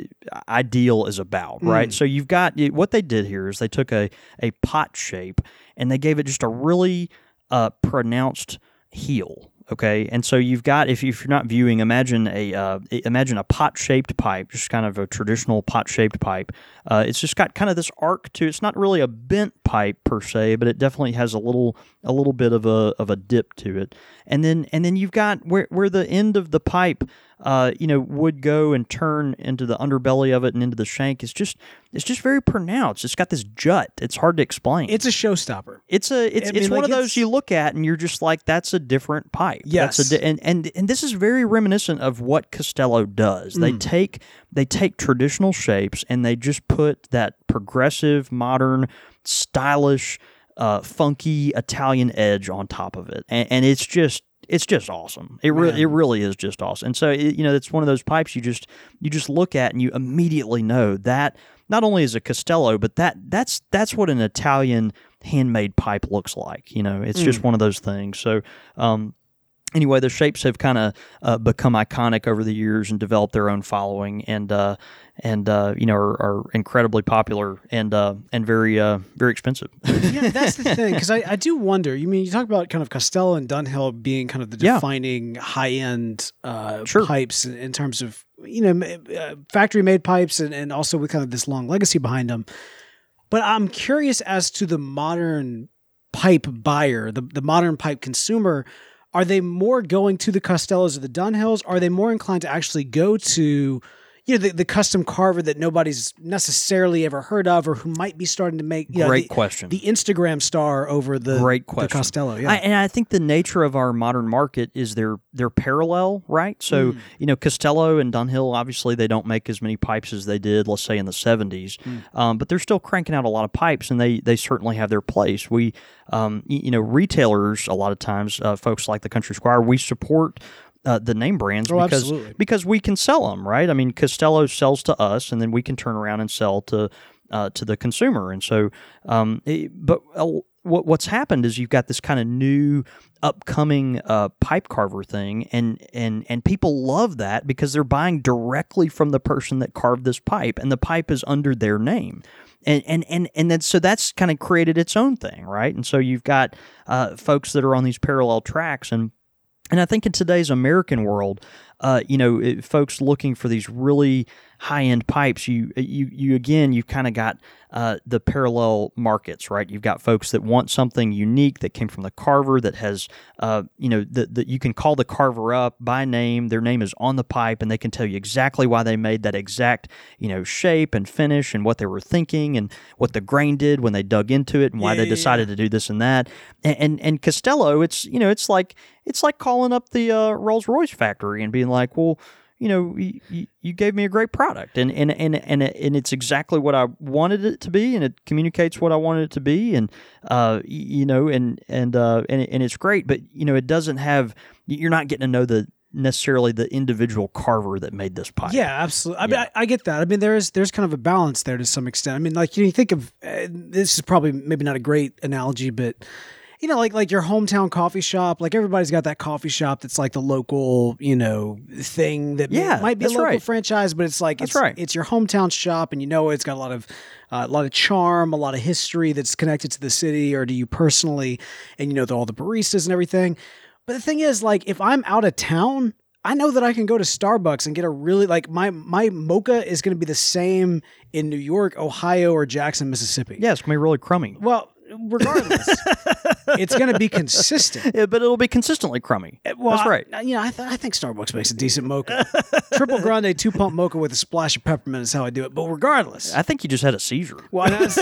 ideal is about, right? Mm. So you've got what they did here is they took a a pot shape and they gave it just a really uh, pronounced heel. Okay, and so you've got if, you, if you're not viewing, imagine a uh, imagine a pot shaped pipe, just kind of a traditional pot shaped pipe. Uh, it's just got kind of this arc to. It's not really a bent pipe per se, but it definitely has a little a little bit of a of a dip to it. And then and then you've got where where the end of the pipe, uh, you know, would go and turn into the underbelly of it and into the shank. It's just it's just very pronounced. It's got this jut. It's hard to explain. It's a showstopper. It's a it's I it's mean, one like, of those it's- you look at and you're just like, that's a different pipe. Yes. That's a di- and, and and this is very reminiscent of what Castello does. They Mm. take they take traditional shapes and they just put that progressive, modern, stylish, uh, funky Italian edge on top of it, and, and it's just. It's just awesome. It really, Man. it really is just awesome. And so, it, you know, it's one of those pipes you just, you just look at and you immediately know that not only is a Castello, but that that's that's what an Italian handmade pipe looks like. You know, it's just one of those things. So, um, anyway, the shapes have kind of uh, become iconic over the years and developed their own following, and uh, and uh, you know are, are incredibly popular and uh, and very uh, very expensive. Yeah, that's the thing, because I, I do wonder. You mean you talk about kind of Castello and Dunhill being kind of the Yeah. defining high end uh, Sure. pipes in, in terms of you know ma- uh, factory made pipes and, and also with kind of this long legacy behind them. But I'm curious as to the modern pipe buyer, the the modern pipe consumer. Are they more going to the Castellos or the Dunhills? Are they more inclined to actually go to, you know, the, the custom carver that nobody's necessarily ever heard of, or who might be starting to make you know, Great the, question. the Instagram star over the Great the question. Castello? Yeah, I, and I think the nature of our modern market is they're they're parallel, right? So Mm. you know, Castello and Dunhill, obviously they don't make as many pipes as they did, let's say in the seventies, Mm. um, but they're still cranking out a lot of pipes, and they they certainly have their place. We, um, y- you know, retailers a lot of times, uh, folks like the Country Squire, we support. Uh, the name brands Oh, because absolutely. because we can sell them, right? I mean, Castello sells to us, and then we can turn around and sell to uh, to the consumer. And so, um, it- but uh, what what's happened is you've got this kind of new upcoming uh, pipe carver thing, and and and people love that because they're buying directly from the person that carved this pipe, and the pipe is under their name. And and and and then so that's kind of created its own thing, right? And so you've got uh, folks that are on these parallel tracks, and and I think in today's American world, uh, you know, it, folks looking for these really high-end pipes, you you you again, you've kind of got uh, the parallel markets, right? You've got folks that want something unique that came from the carver that has, uh, you know, that that you can call the carver up by name. Their name is on the pipe, and they can tell you exactly why they made that exact, you know, shape and finish and what they were thinking and what the grain did when they dug into it and why Yeah, they yeah, decided to do this and that. And, and and Castello, it's you know, it's like it's like calling up the uh, Rolls-Royce factory and being like, well, you know, you, you gave me a great product, and and and and and it's exactly what I wanted it to be, and it communicates what I wanted it to be, and uh, you know, and and uh, and and it's great, but you know, it doesn't have. You're not getting to know the necessarily the individual carver that made this pipe. Yeah, absolutely. I Yeah. mean, I, I get that. I mean, there's there's kind of a balance there to some extent. I mean, like you, know, you think of uh, this is probably maybe not a great analogy, but you know, like like your hometown coffee shop. Like everybody's got that coffee shop that's like the local, you know, thing that Yeah, may, might be a that's local right. franchise, but it's like That's it's right. it's your hometown shop, and you know it's got a lot of uh, a lot of charm, a lot of history that's connected to the city or to you personally, and you know all the baristas and everything. But the thing is, like, if I'm out of town, I know that I can go to Starbucks and get a really like my my mocha is going to be the same in New York, Ohio, or Jackson, Mississippi. Yeah, it's gonna be really crummy. Well, regardless, it's going to be consistent. Yeah, but it'll be consistently crummy. Well, That's right. I, you know, I, th- I think Starbucks makes a decent mocha. Triple grande, two pump mocha with a splash of peppermint is how I do it. But regardless, I think you just had a seizure. well, that's,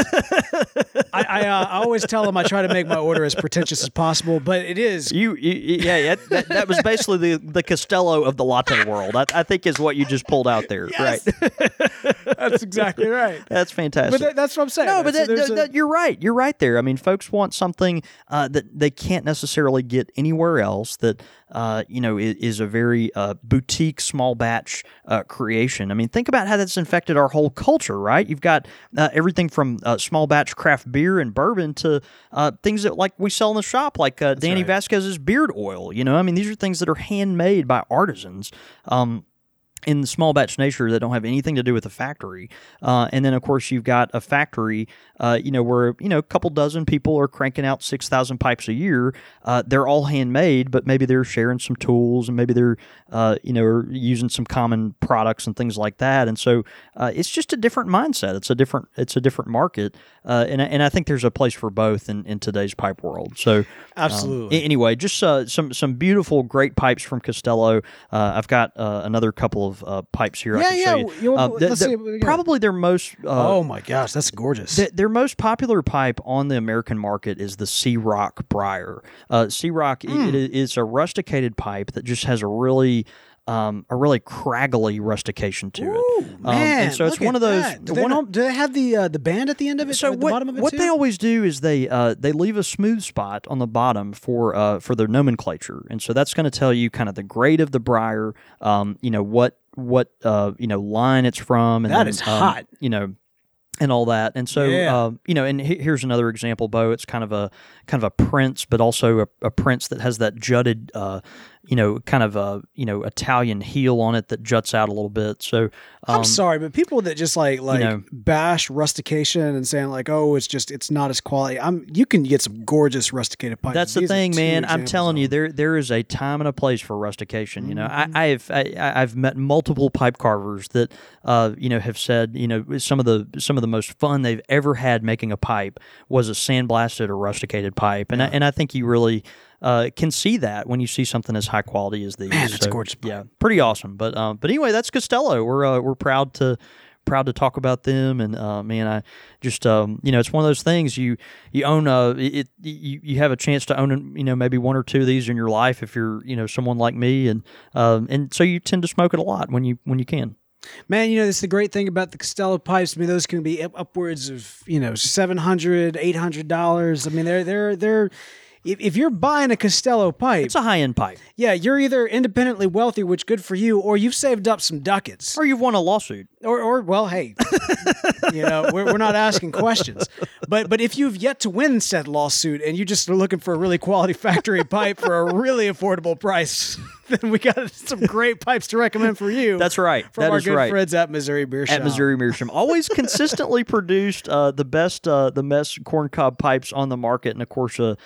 I I, uh, I always tell them I try to make my order as pretentious as possible, but it is. You, you yeah, yeah that, that was basically the, the Castello of the latte world. I, I think is what you just pulled out there, Yes. right? That's exactly right. That's fantastic. But that, that's what I'm saying. No, but So that, there's that- a- that- you're right. You're right there. I mean, folks want something uh, that they can't necessarily get anywhere else. That uh, you know is, is a very uh, boutique, small batch uh, creation. I mean, think about how that's infected our whole culture, right? You've got uh, everything from uh, small batch craft beer and bourbon to uh, things that like we sell in the shop, like uh, Danny right. Vasquez's beard oil. You know, I mean, these are things that are handmade by artisans. Um, in the small batch nature that don't have anything to do with the factory. Uh, and then, of course, you've got a factory, uh, you know, where, you know, a couple dozen people are cranking out six thousand pipes a year. Uh, they're all handmade, but maybe they're sharing some tools and maybe they're, uh, you know, are using some common products and things like that. And so uh, it's just a different mindset. It's a different, it's a different market. Uh, and, I- and I think there's a place for both in, in today's pipe world. So um, Absolutely. a- anyway, just uh, some, some beautiful, great pipes from Castello. Uh, I've got uh, another couple of uh, pipes here I Yeah, can yeah, show you. you- Um, the- let's the- see what we got. probably their most uh, oh my gosh, that's gorgeous. th- their most popular pipe on the American market is the Sea Rock Briar. Uh, Sea Rock Hmm. it, it is a rusticated pipe that just has a really um, a really craggly rustication to it. Ooh, Um, man, and so it's look one at of those. that. Do they, one of- not- do they have the uh, the band at the end of it? so at the what, bottom of it what too? they always do is they uh, they leave a smooth spot on the bottom for uh, for their nomenclature, and so that's going to tell you kind of the grade of the briar, um, you know what what uh, you know line it's from, and That then, is um, hot. you know. And all that, and so Yeah. um, you know, and he- here's another example, Bo. It's kind of a kind of a prince, but also a, a prince that has that jutted, uh, you know, kind of a you know Italian heel on it that juts out a little bit. So um, I'm sorry, but people that just like like know. bash rustication and saying like, oh, it's just it's not as quality. I'm you can get some gorgeous rusticated pipes. That's the These are thing, two man. I'm examples telling of you, them. there there is a time and a place for rustication. You know, Mm-hmm. I, I've I, I- I've met multiple pipe carvers that uh, you know have said you know some of the some of the most fun they've ever had making a pipe was a sandblasted or rusticated pipe, and I, and I think you really uh, can see that when you see something as high quality as these. Man, that's a gorgeous pipe. Yeah, pretty awesome. But um, but anyway, that's Castello. We're uh, we're proud to. Proud to talk about them, and uh, man, I just um, you know it's one of those things you you own a it you, you have a chance to own you know maybe one or two of these in your life if you're you know someone like me, and um, and so you tend to smoke it a lot when you when you can. Man, you know, this is the great thing about the Castello pipes. I mean, those can be up- upwards of, you know, seven hundred dollars, eight hundred dollars. I mean, they're, they're, they're, if, if you're buying a Castello pipe, It's a high end pipe, yeah, you're either independently wealthy, which good for you, or you've saved up some ducats. or you've won a lawsuit. Or, or well, hey, you know, we're, we're not asking questions. But but if you've yet to win said lawsuit and you just are looking for a really quality factory pipe for a really affordable price, then we got some great pipes to recommend for you. That's right. From That our is good right. friends at Missouri Beer Shop. At Missouri Meerschaum, always consistently produced uh, the best uh, the best corncob pipes on the market, and of course, uh, an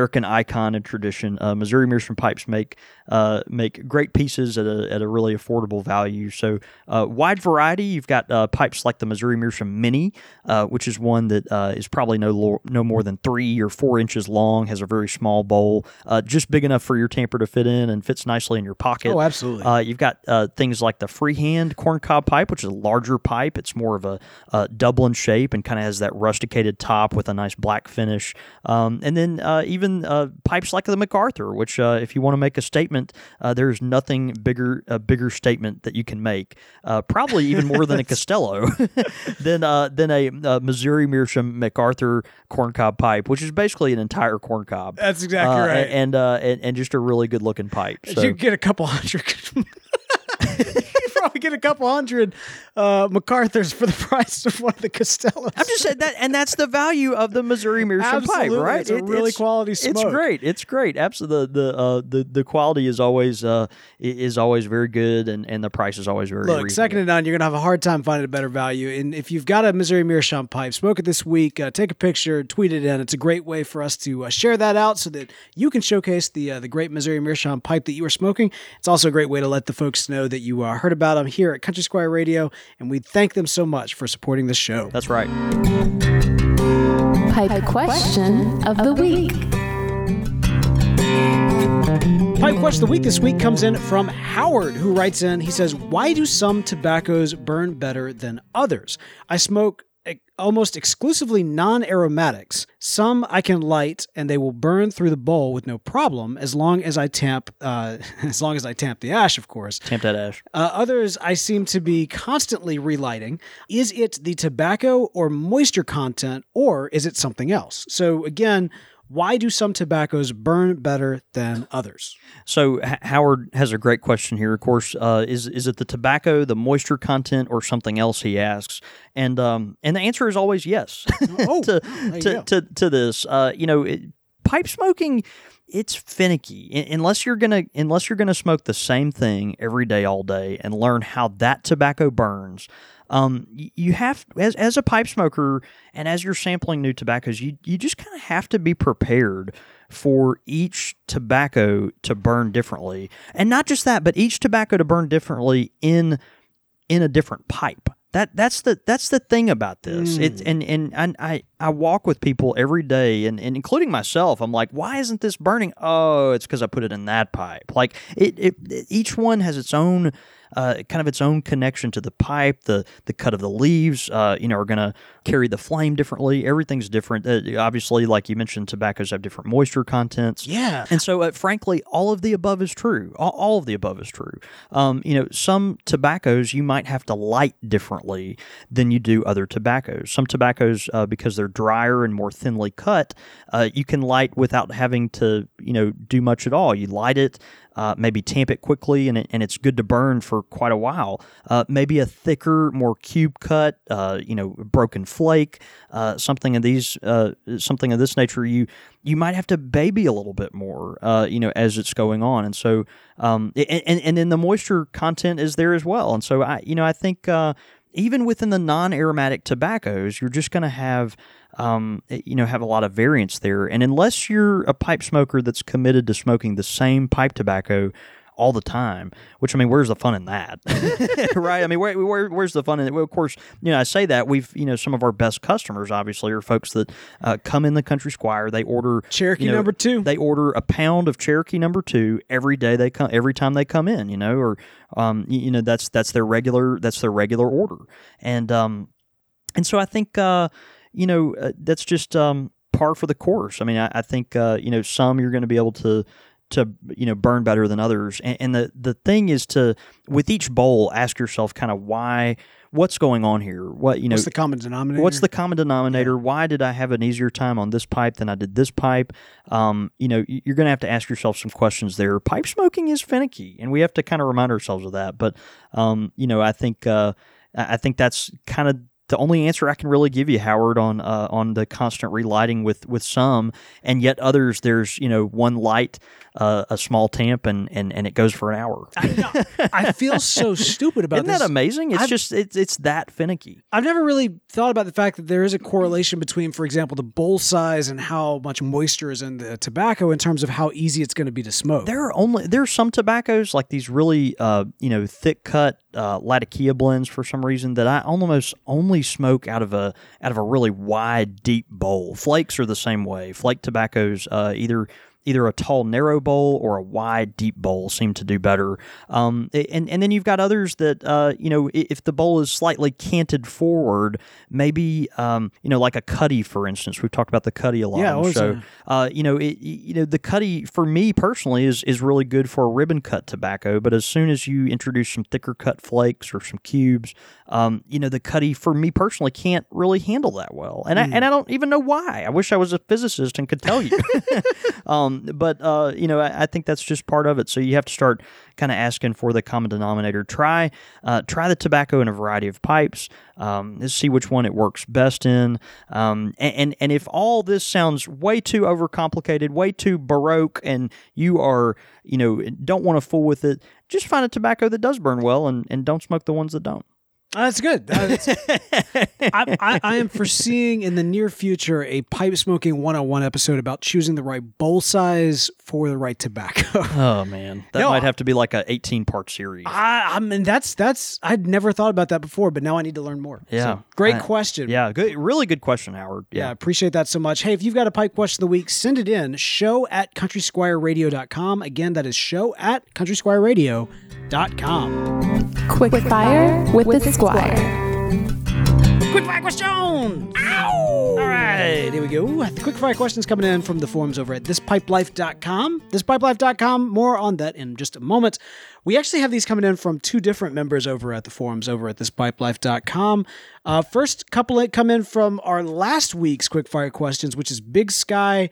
American icon and tradition. Uh, Missouri Meerschaum pipes make uh, make great pieces at a at a really affordable value. So uh, wide variety. You've got uh, pipes like the Missouri Meerschaum Mini, uh, which is one that uh, is probably no lo- no more than three or four inches long, has a very small bowl, uh, just big enough for your tamper to fit in and fits nicely in your pocket. Oh, absolutely. Uh, you've got uh, things like the freehand corncob pipe, which is a larger pipe. It's more of a uh, Dublin shape and kind of has that rusticated top with a nice black finish. Um, and then uh, even uh, pipes like the MacArthur, which uh, if you want to make a statement, uh, there's nothing bigger a bigger statement that you can make. Uh, probably even more than a Costello, than uh, than a, a Missouri Meerschaum MacArthur corncob pipe, which is basically an entire corncob. That's exactly uh, right. And uh, and, and just a really good looking pipe. So. You get a couple hundred. You probably get a couple hundred uh, MacArthurs for the price of one of the Costellos. I'm just saying that, and that's the value of the Missouri Meerschaum pipe, Absolutely. right? It's a It- really it's- quality smoke. It's great. It's great. Absolutely, the the uh, the the quality is always uh, is always very good, and, and the price is always very Look, reasonable. second to none, you're going to have a hard time finding a better value. And if you've got a Missouri Meerschaum pipe, smoke it this week, uh, take a picture, tweet it in. It's a great way for us to uh, share that out so that you can showcase the uh, the great Missouri Meerschaum pipe that you are smoking. It's also a great way to let the folks know that you uh, heard about them here at Country Squire Radio, and we thank them so much for supporting the show. That's right. Pipe question of the week. Pipe question of the week this week comes in from Howard, who writes in. He says, "Why do some tobaccos burn better than others? I smoke e- almost exclusively non-aromatics. Some I can light, and they will burn through the bowl with no problem, as long as I tamp, uh, as long as I tamp the ash, of course. Tamp that ash. Uh, others I seem to be constantly relighting. Is it the tobacco or moisture content, or is it something else?" So again, why do some tobaccos burn better than others? So H- Howard has a great question here. Of course, uh, is is it the tobacco, the moisture content, or something else? He asks, and um, and the answer is always yes. Oh, to, there you to, go. to to this, uh, you know, it, pipe smoking. It's finicky I- unless you're gonna unless you're gonna smoke the same thing every day, all day, and learn how that tobacco burns. Um, y- you have as as a pipe smoker and as you're sampling new tobaccos, you you just kind of have to be prepared for each tobacco to burn differently, and not just that, but each tobacco to burn differently in in a different pipe. That that's the that's the thing about this. Mm. It's and and and I I walk with people every day, and, and including myself. I'm like, why isn't this burning? Oh, it's because I put it in that pipe. Like it, it, it each one has its own. Uh, kind of its own connection to the pipe, the the cut of the leaves, uh, you know, are going to carry the flame differently. Everything's different. Uh, obviously, like you mentioned, tobaccos have different moisture contents. Yeah. And so, uh, frankly, all of the above is true. All, all of the above is true. Um, you know, some tobaccos you might have to light differently than you do other tobaccos. Some tobaccos, uh, because they're drier and more thinly cut, uh, you can light without having to, you know, do much at all. You light it. Uh, maybe tamp it quickly, and it, and it's good to burn for quite a while. Uh, maybe a thicker, more cube cut, uh, you know, broken flake, uh, something of these, uh, something of this nature. You you might have to baby a little bit more, uh, you know, as it's going on, and so um, and, and and then the moisture content is there as well, and so I, you know, I think. Uh, Even within the non-aromatic tobaccos, you're just going to have, um, you know, have a lot of variance there. And unless you're a pipe smoker that's committed to smoking the same pipe tobacco all the time, which I mean, where's the fun in that, right? I mean, where, where where's the fun in it? Well, of course, you know, I say that we've, you know, some of our best customers obviously are folks that uh, come in the Country Squire. They order Cherokee you know, number two. They order a pound of Cherokee number two every day they come, every time they come in, you know, or um, you, you know, that's that's their regular that's their regular order, and um, and so I think uh, you know, uh, that's just um par for the course. I mean, I, I think uh, you know, some you're going to be able to. to you know burn better than others, and, and the the thing is to with each bowl ask yourself kind of why what's going on here, what you know What's the common denominator? what's the common denominator, why did I have an easier time on this pipe than I did this pipe. Um, you know you're going to have to ask yourself some questions there. Pipe smoking is finicky, and we have to kind of remind ourselves of that, but um, you know I think uh, I think that's kind of the only answer I can really give you, Howard, on uh, on the constant relighting with with some, and yet others, there's you know one light, uh, a small tamp, and, and and it goes for an hour. I, know. I feel so stupid about Isn't this. that amazing? It's I've, just it's it's that finicky. I've never really thought about the fact that there is a correlation between, for example, the bowl size and how much moisture is in the tobacco in terms of how easy it's going to be to smoke. There are only there are some tobaccos like these really uh, you know thick cut uh, Latakia blends for some reason that I almost only smoke out of a out of a really wide deep bowl. Flakes are the same way. Flake tobaccos uh, either. Either a tall, narrow bowl or a wide, deep bowl seem to do better. Um, and, and then you've got others that, uh, you know, if the bowl is slightly canted forward, maybe, um, you know, like a cutty, for instance. We've talked about the cutty a lot Yeah, on the also- show. Uh, you know, it, you know, the cutty, for me personally, is, is really good for a ribbon cut tobacco. But as soon as you introduce some thicker cut flakes or some cubes, um, you know, the cutty, for me personally, can't really handle that well. And, Mm. I, and I don't even know why. I wish I was a physicist and could tell you. um, But, uh, you know, I, I think that's just part of it. So you have to start kind of asking for the common denominator. Try uh, try the tobacco in a variety of pipes. Um, let's see which one it works best in. Um, and, and, and if all this sounds way too overcomplicated, way too baroque, and you are, you know, don't want to fool with it, just find a tobacco that does burn well and, and don't smoke the ones that don't. Uh, that's good. Uh, that's- I, I, I am foreseeing in the near future a pipe smoking one oh one episode about choosing the right bowl size for the right tobacco. Oh, man. That No, might have to be like a eighteen-part series. I, I mean, that's that's I'd never thought about that before, but now I need to learn more. Yeah. So, great I- question. Yeah, good, really good question, Howard. Yeah, Yeah. appreciate that so much. Hey, if you've got a pipe question of the week, send it in. Show at country squire radio dot com. Again, that is show at country squire radio dot com. Quick fire with the Squire. Quick fire question! Ow! All right, here we go. Quick fire questions coming in from the forums over at this pipe life dot com. this pipe life dot com. More on that in just a moment. We actually have these coming in from two different members over at the forums over at this pipe life dot com. Uh, first couple that come in from our last week's quick fire questions, which is Big Sky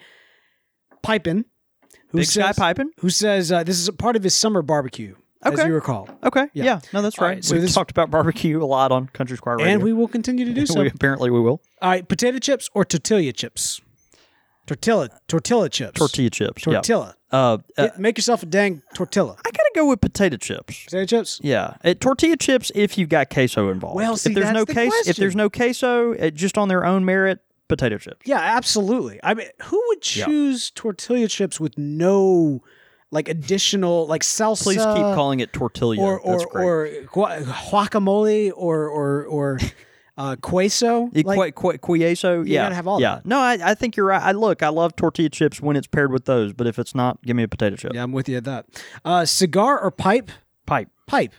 Pipin. Who Big Sky says, Pipin? Who says uh, this is a part of his summer barbecue, Okay. as you recall. Okay. Yeah. Yeah. No, that's All right. right, so We've this- talked about barbecue a lot on Country Squire Radio. And we will continue to do so. We- apparently we will. All right, potato chips or tortilla chips? Tortilla, tortilla chips. Tortilla chips. yeah. Tortilla. Uh, uh, Get- make yourself a dang tortilla. I gotta go with potato chips. Potato chips. Yeah, uh, tortilla chips if you've got queso involved. Well, see, if there's that's no the queso, if question. there's no queso, uh, just on their own merit, potato chips. Yeah, absolutely. I mean, who would Yeah. choose tortilla chips with no like additional like salsa? Please keep calling it tortilla. or That's or great. or gua- guacamole or or or uh, queso. E- Like, que- que- queso, you yeah, gotta have all yeah. that. No, I, I think you're right. I look, I love tortilla chips when it's paired with those, but if it's not, give me a potato chip. yeah, I'm with you at that. Uh, cigar or pipe? Pipe. Pipe.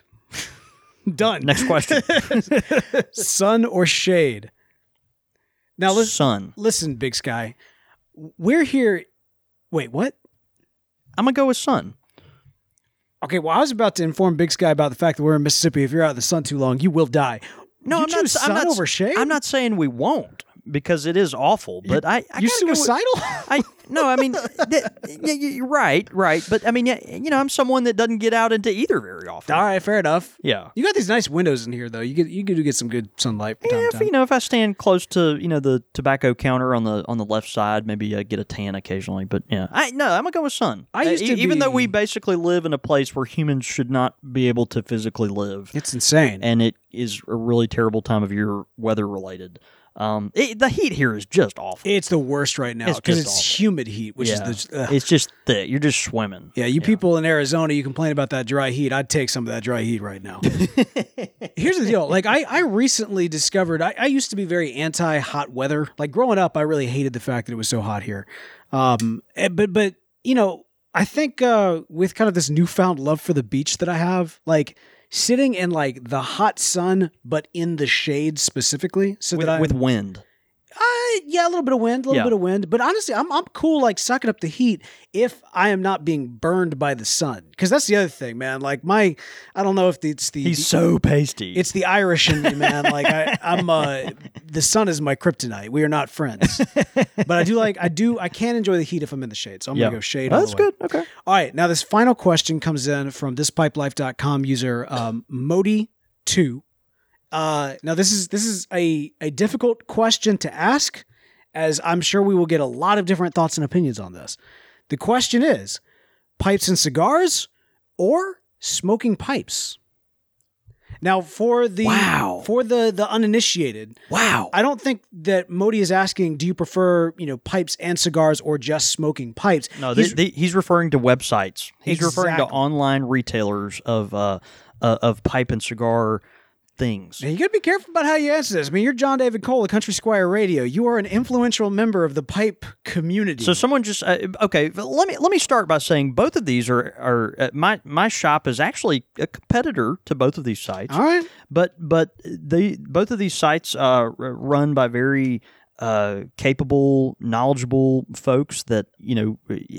Done. Next question. Sun or shade? Now listen, Sun. listen, Big Sky. We're here. Wait, what? I'm gonna go with sun. Okay, well, I was about to inform Big Sky about the fact that we're in Mississippi. If you're out in the sun too long, you will die. No, you I'm not. choose I'm sun not over shade. I'm not saying we won't because it is awful. But I, I You gotta go with- suicidal? I no, I mean, th- yeah, you're right, right. But I mean, yeah, you know, I'm someone that doesn't get out into either very often. All right, fair enough. Yeah. You got these nice windows in here, though. You get you do get some good sunlight from time Yeah, to if time. you know, if I stand close to you know the tobacco counter on the on the left side, maybe I get a tan occasionally. But yeah, I no, I'm gonna go with sun. I used Uh, to e- even though be- we basically live in a place where humans should not be able to physically live, It's insane. and it is a really terrible time of year, weather related. Um, it, the heat here is just awful. It's the worst right now It's because just it's awful. humid heat, which yeah. is the. ugh. It's just thick. You're just swimming. Yeah, you people in Arizona, you complain about that dry heat. I'd take some of that dry heat right now. Here's the deal. Like, I, I recently discovered, I, I used to be very anti hot weather. Like, growing up, I really hated the fact that it was so hot here. Um, eh, but, but, you know, I think uh, with kind of this newfound love for the beach that I have, like, sitting in like the hot sun, but in the shade specifically, so With, that I with wind. Uh, yeah, a little bit of wind, a little Yeah. bit of wind. But honestly, I'm I'm cool like sucking up the heat if I am not being burned by the sun. Because that's the other thing, man. Like my, I don't know if it's the He's the- so pasty. it's the Irish in me, man. Like I, I'm uh, the sun is my kryptonite. We are not friends. But I do like I do I can enjoy the heat if I'm in the shade. So I'm yeah. gonna go shade. Oh, all that's the way. good. Okay. All right, now this final question comes in from this pipe life dot com user um, Modi two. Uh, now this is this is a a difficult question to ask, as I'm sure we will get a lot of different thoughts and opinions on this. The question is, pipes and cigars or smoking pipes? Now, for the Wow. for the the uninitiated, Wow. I don't think that Modi is asking, do you prefer, you know, pipes and cigars or just smoking pipes? No, He's- he's, he's referring to websites. He's referring to Exactly. online retailers of uh, uh, of pipe and cigar things. Now, you got to be careful about how you answer this. I mean, you're John David Cole of Country Squire Radio. You are an influential member of the pipe community. So someone just uh, okay. Let me let me start by saying both of these are are uh, my my shop is actually a competitor to both of these sites. all right. But but they both of these sites uh, r- run by very uh, capable, knowledgeable folks that you know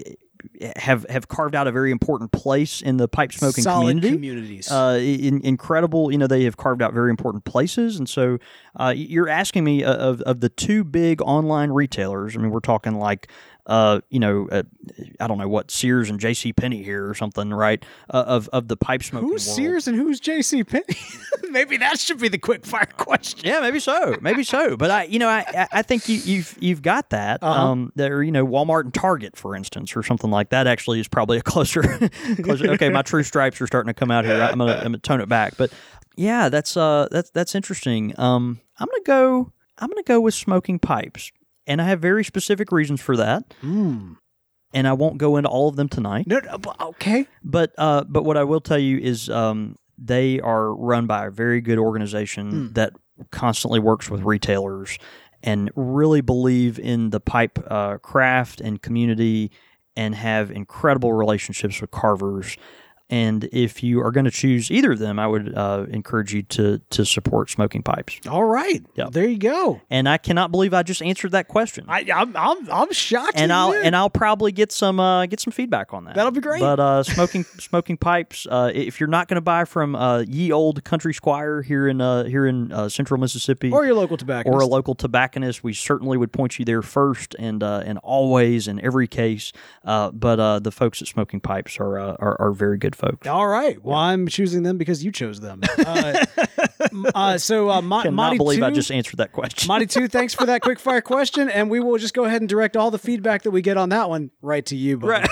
have have carved out a very important place in the pipe smoking Solid community. communities. Uh, in, incredible, you know, they have carved out very important places, and so uh, you're asking me uh, of of the two big online retailers. I mean, we're talking like. Uh, you know, uh, I don't know what Sears and J C Penney here or something, right? Uh, of of the pipe smoking Who's world. Sears and who's J C Penney? Maybe that should be the quick fire question. Yeah, maybe so, maybe so. But I, you know, I, I- I think you, you've you've got that. Uh-huh. Um, there, you know, Walmart and Target, for instance, or something like that. Actually, is probably a closer. closer okay, my true stripes are starting to come out here. I'm gonna, I'm gonna tone it back. But yeah, that's uh, that's that's interesting. Um, I'm gonna go. I'm gonna go with smoking pipes, and I have very specific reasons for that. Mm. And I won't go into all of them tonight. No, no, but- okay. But uh, but what I will tell you is um, they are run by a very good organization Mm. that constantly works with retailers and really believe in the pipe uh, craft and community and have incredible relationships with carvers. And if you are going to choose either of them, I would uh, encourage you to to support Smoking Pipes. All right. Yeah. There you go. And I cannot believe I just answered that question. I, I'm, I'm, I'm shocked. and you I'll did. and I'll probably get some uh, get some feedback on that. That'll be great. But uh, smoking smoking pipes. Uh, if you're not going to buy from uh, ye old Country Squire here in uh, here in uh, Central Mississippi, or your local tobacconist. or a local tobacconist, we certainly would point you there first, and uh, and always in every case. Uh, but uh, the folks at Smoking Pipes are uh, are, are very good folks. All right. Well, I'm choosing them because you chose them. Uh, m- uh, so, uh, Mo- Cannot Monty believe two, I just answered that question. Monty two, thanks for that quick fire question, and we will just go ahead and direct all the feedback that we get on that one right to you, buddy.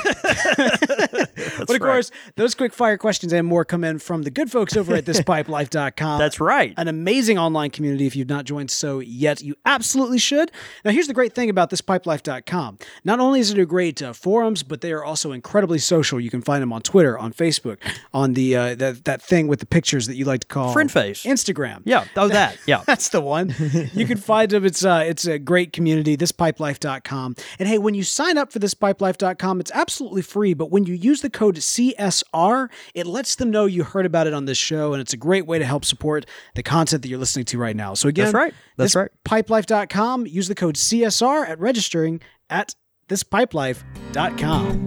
But of course, those quick fire questions and more come in from the good folks over at this pipe life dot com. That's right. An amazing online community. If you've not joined so yet, you absolutely should. Now, here's the great thing about this pipe life dot com. Not only is it a great uh, forums, but they are also incredibly social. You can find them on Twitter, on Facebook, on the uh, that, that thing with the pictures that you like to call Friend face. Instagram. Yeah. Oh, that. Yeah. That's the one. You can find them. It's uh, it's a great community, this pipe life dot com. And hey, when you sign up for this pipe life dot com, it's absolutely free. But when you use the code C S R, it lets them know you heard about it on this show. And it's a great way to help support the content that you're listening to right now. So again, That's right. That's this right. pipe life dot com. Use the code C S R at registering at this pipe life dot com.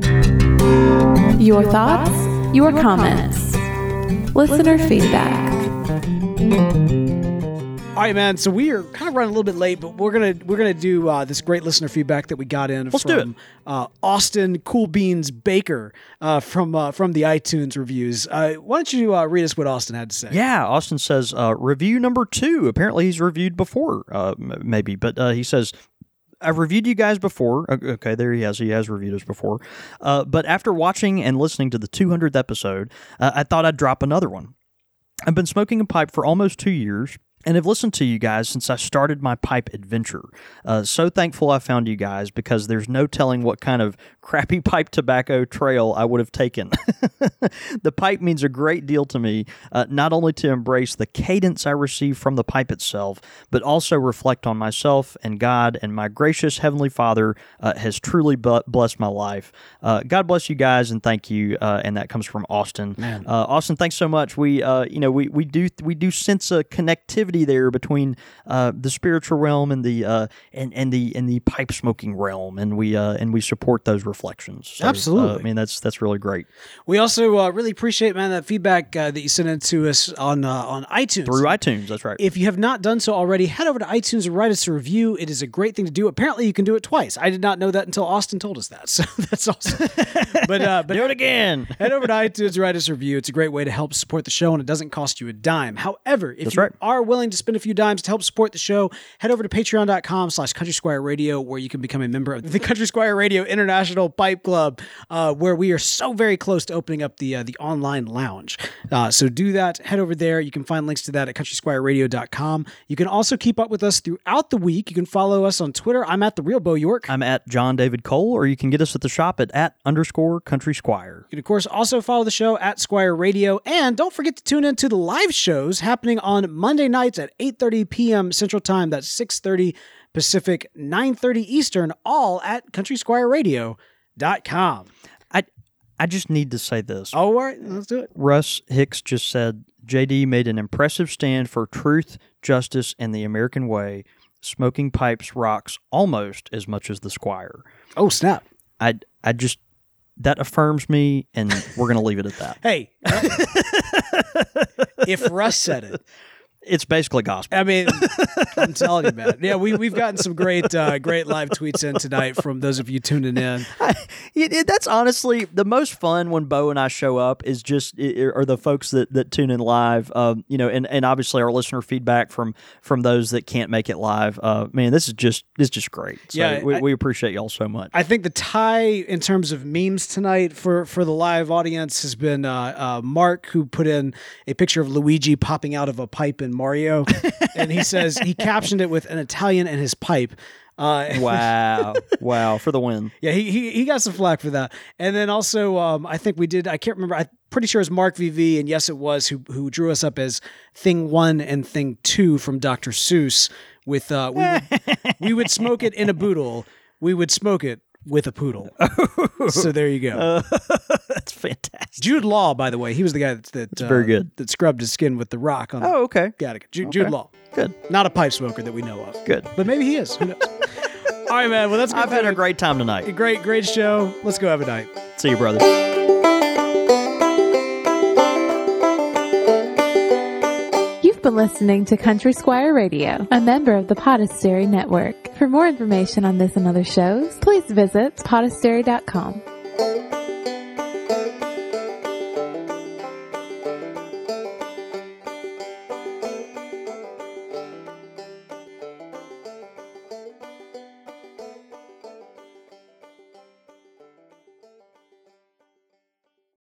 Your thoughts, your comments, listener feedback. All right, man. So we are kind of running a little bit late, but we're gonna we're gonna do uh, this great listener feedback that we got in Let's do from Uh, Austin Cool Beans Baker uh, from uh, from the iTunes reviews. Uh, why don't you uh, read us what Austin had to say? Yeah, Austin says uh, review number two. Apparently, he's reviewed before, uh, m- maybe, but uh, he says. I've reviewed you guys before. O- Okay, there he has. He has reviewed us before. Uh, but after watching and listening to the two hundredth episode, uh, I thought I'd drop another one. I've been smoking a pipe for almost two years and have listened to you guys since I started my pipe adventure. Uh, so thankful I found you guys because there's no telling what kind of crappy pipe tobacco trail I would have taken. The pipe means a great deal to me, uh, not only to embrace the cadence I receive from the pipe itself, but also reflect on myself and God, and my gracious Heavenly Father uh, has truly bu- blessed my life. Uh, God bless you guys, and thank you. Uh, and that comes from Austin. Man. Uh, Austin, thanks so much. We, uh, you know, we we do we do sense a connectivity there between uh, the spiritual realm and the uh, and and the and the pipe smoking realm, and we uh, and we support those reflections. So, Absolutely. uh, I mean that's that's really great. We also uh, really appreciate, man, that feedback uh, that you sent in to us on uh, on iTunes. Through iTunes, that's right. If you have not done so already, head over to iTunes and write us a review. It is a great thing to do. Apparently, you can do it twice. I did not know that until Austin told us that. So that's awesome. but uh, but Do it again. head over to iTunes, write us a review. It's a great way to help support the show, and it doesn't cost you a dime. However, if That's you right. are willing willing to spend a few dimes to help support the show, head over to patreon.com slash Country Squire Radio, where you can become a member of the Country Squire Radio International Pipe Club, uh, where we are so very close to opening up the uh, the online lounge. Uh, so do that. Head over there. You can find links to that at country squire radio dot com. You can also keep up with us throughout the week. You can follow us on Twitter. I'm at The Real Bo York. I'm at John David Cole, or you can get us at the shop at at underscore Country Squire. You can, of course, also follow the show at Squire Radio. And don't forget to tune in to the live shows happening on Monday nights at eight thirty p.m. Central Time. That's six thirty Pacific, nine thirty Eastern, all at country squire radio dot com. I I just need to say this. Oh, all right. Let's do it. Russ Hicks just said, J D made an impressive stand for truth, justice, and the American way. Smoking pipes rocks almost as much as the Squire. Oh, snap. I, I just, that affirms me, and we're going to leave it at that. Hey, if Russ said it, it's basically gospel. I mean, I'm telling you, man. Yeah, we, we've gotten some great uh, great live tweets in tonight from those of you tuning in. I, it, it, that's honestly the most fun when Bo and I show up is just it, are the folks that, that tune in live, um, you know, and, and obviously our listener feedback from from those that can't make it live. Uh, man, this is just this is just great. So yeah, we, I, we appreciate y'all so much. I think the tie in terms of memes tonight for, for the live audience has been uh, uh, Mark, who put in a picture of Luigi popping out of a pipe in Mario, and he says he captioned it with an Italian and his pipe. Uh, wow, wow, for the win. Yeah, he, he he got some flack for that. And then also, um, I think we did, I can't remember, I'm pretty sure it's Mark V V, and yes, it was, who who drew us up as Thing One and Thing Two from Doctor Seuss with, uh, we would, we would smoke it in a boodle, we would smoke it with a poodle. So there you go. Uh, that's fantastic. Jude Law, by the way, he was the guy that that, uh, very good. that scrubbed his skin with the rock on. Oh, okay. Got it. Jude, Okay. Jude Law. Good. Not a pipe smoker that we know of. Good. But maybe he is. Who knows? All right, man. Well, that's good. I've had a great time tonight. a great, great show. Let's go have a night. See you, brother. You've been listening to Country Squire Radio, a member of the Podastery Network. For more information on this and other shows, please visit podastery dot com.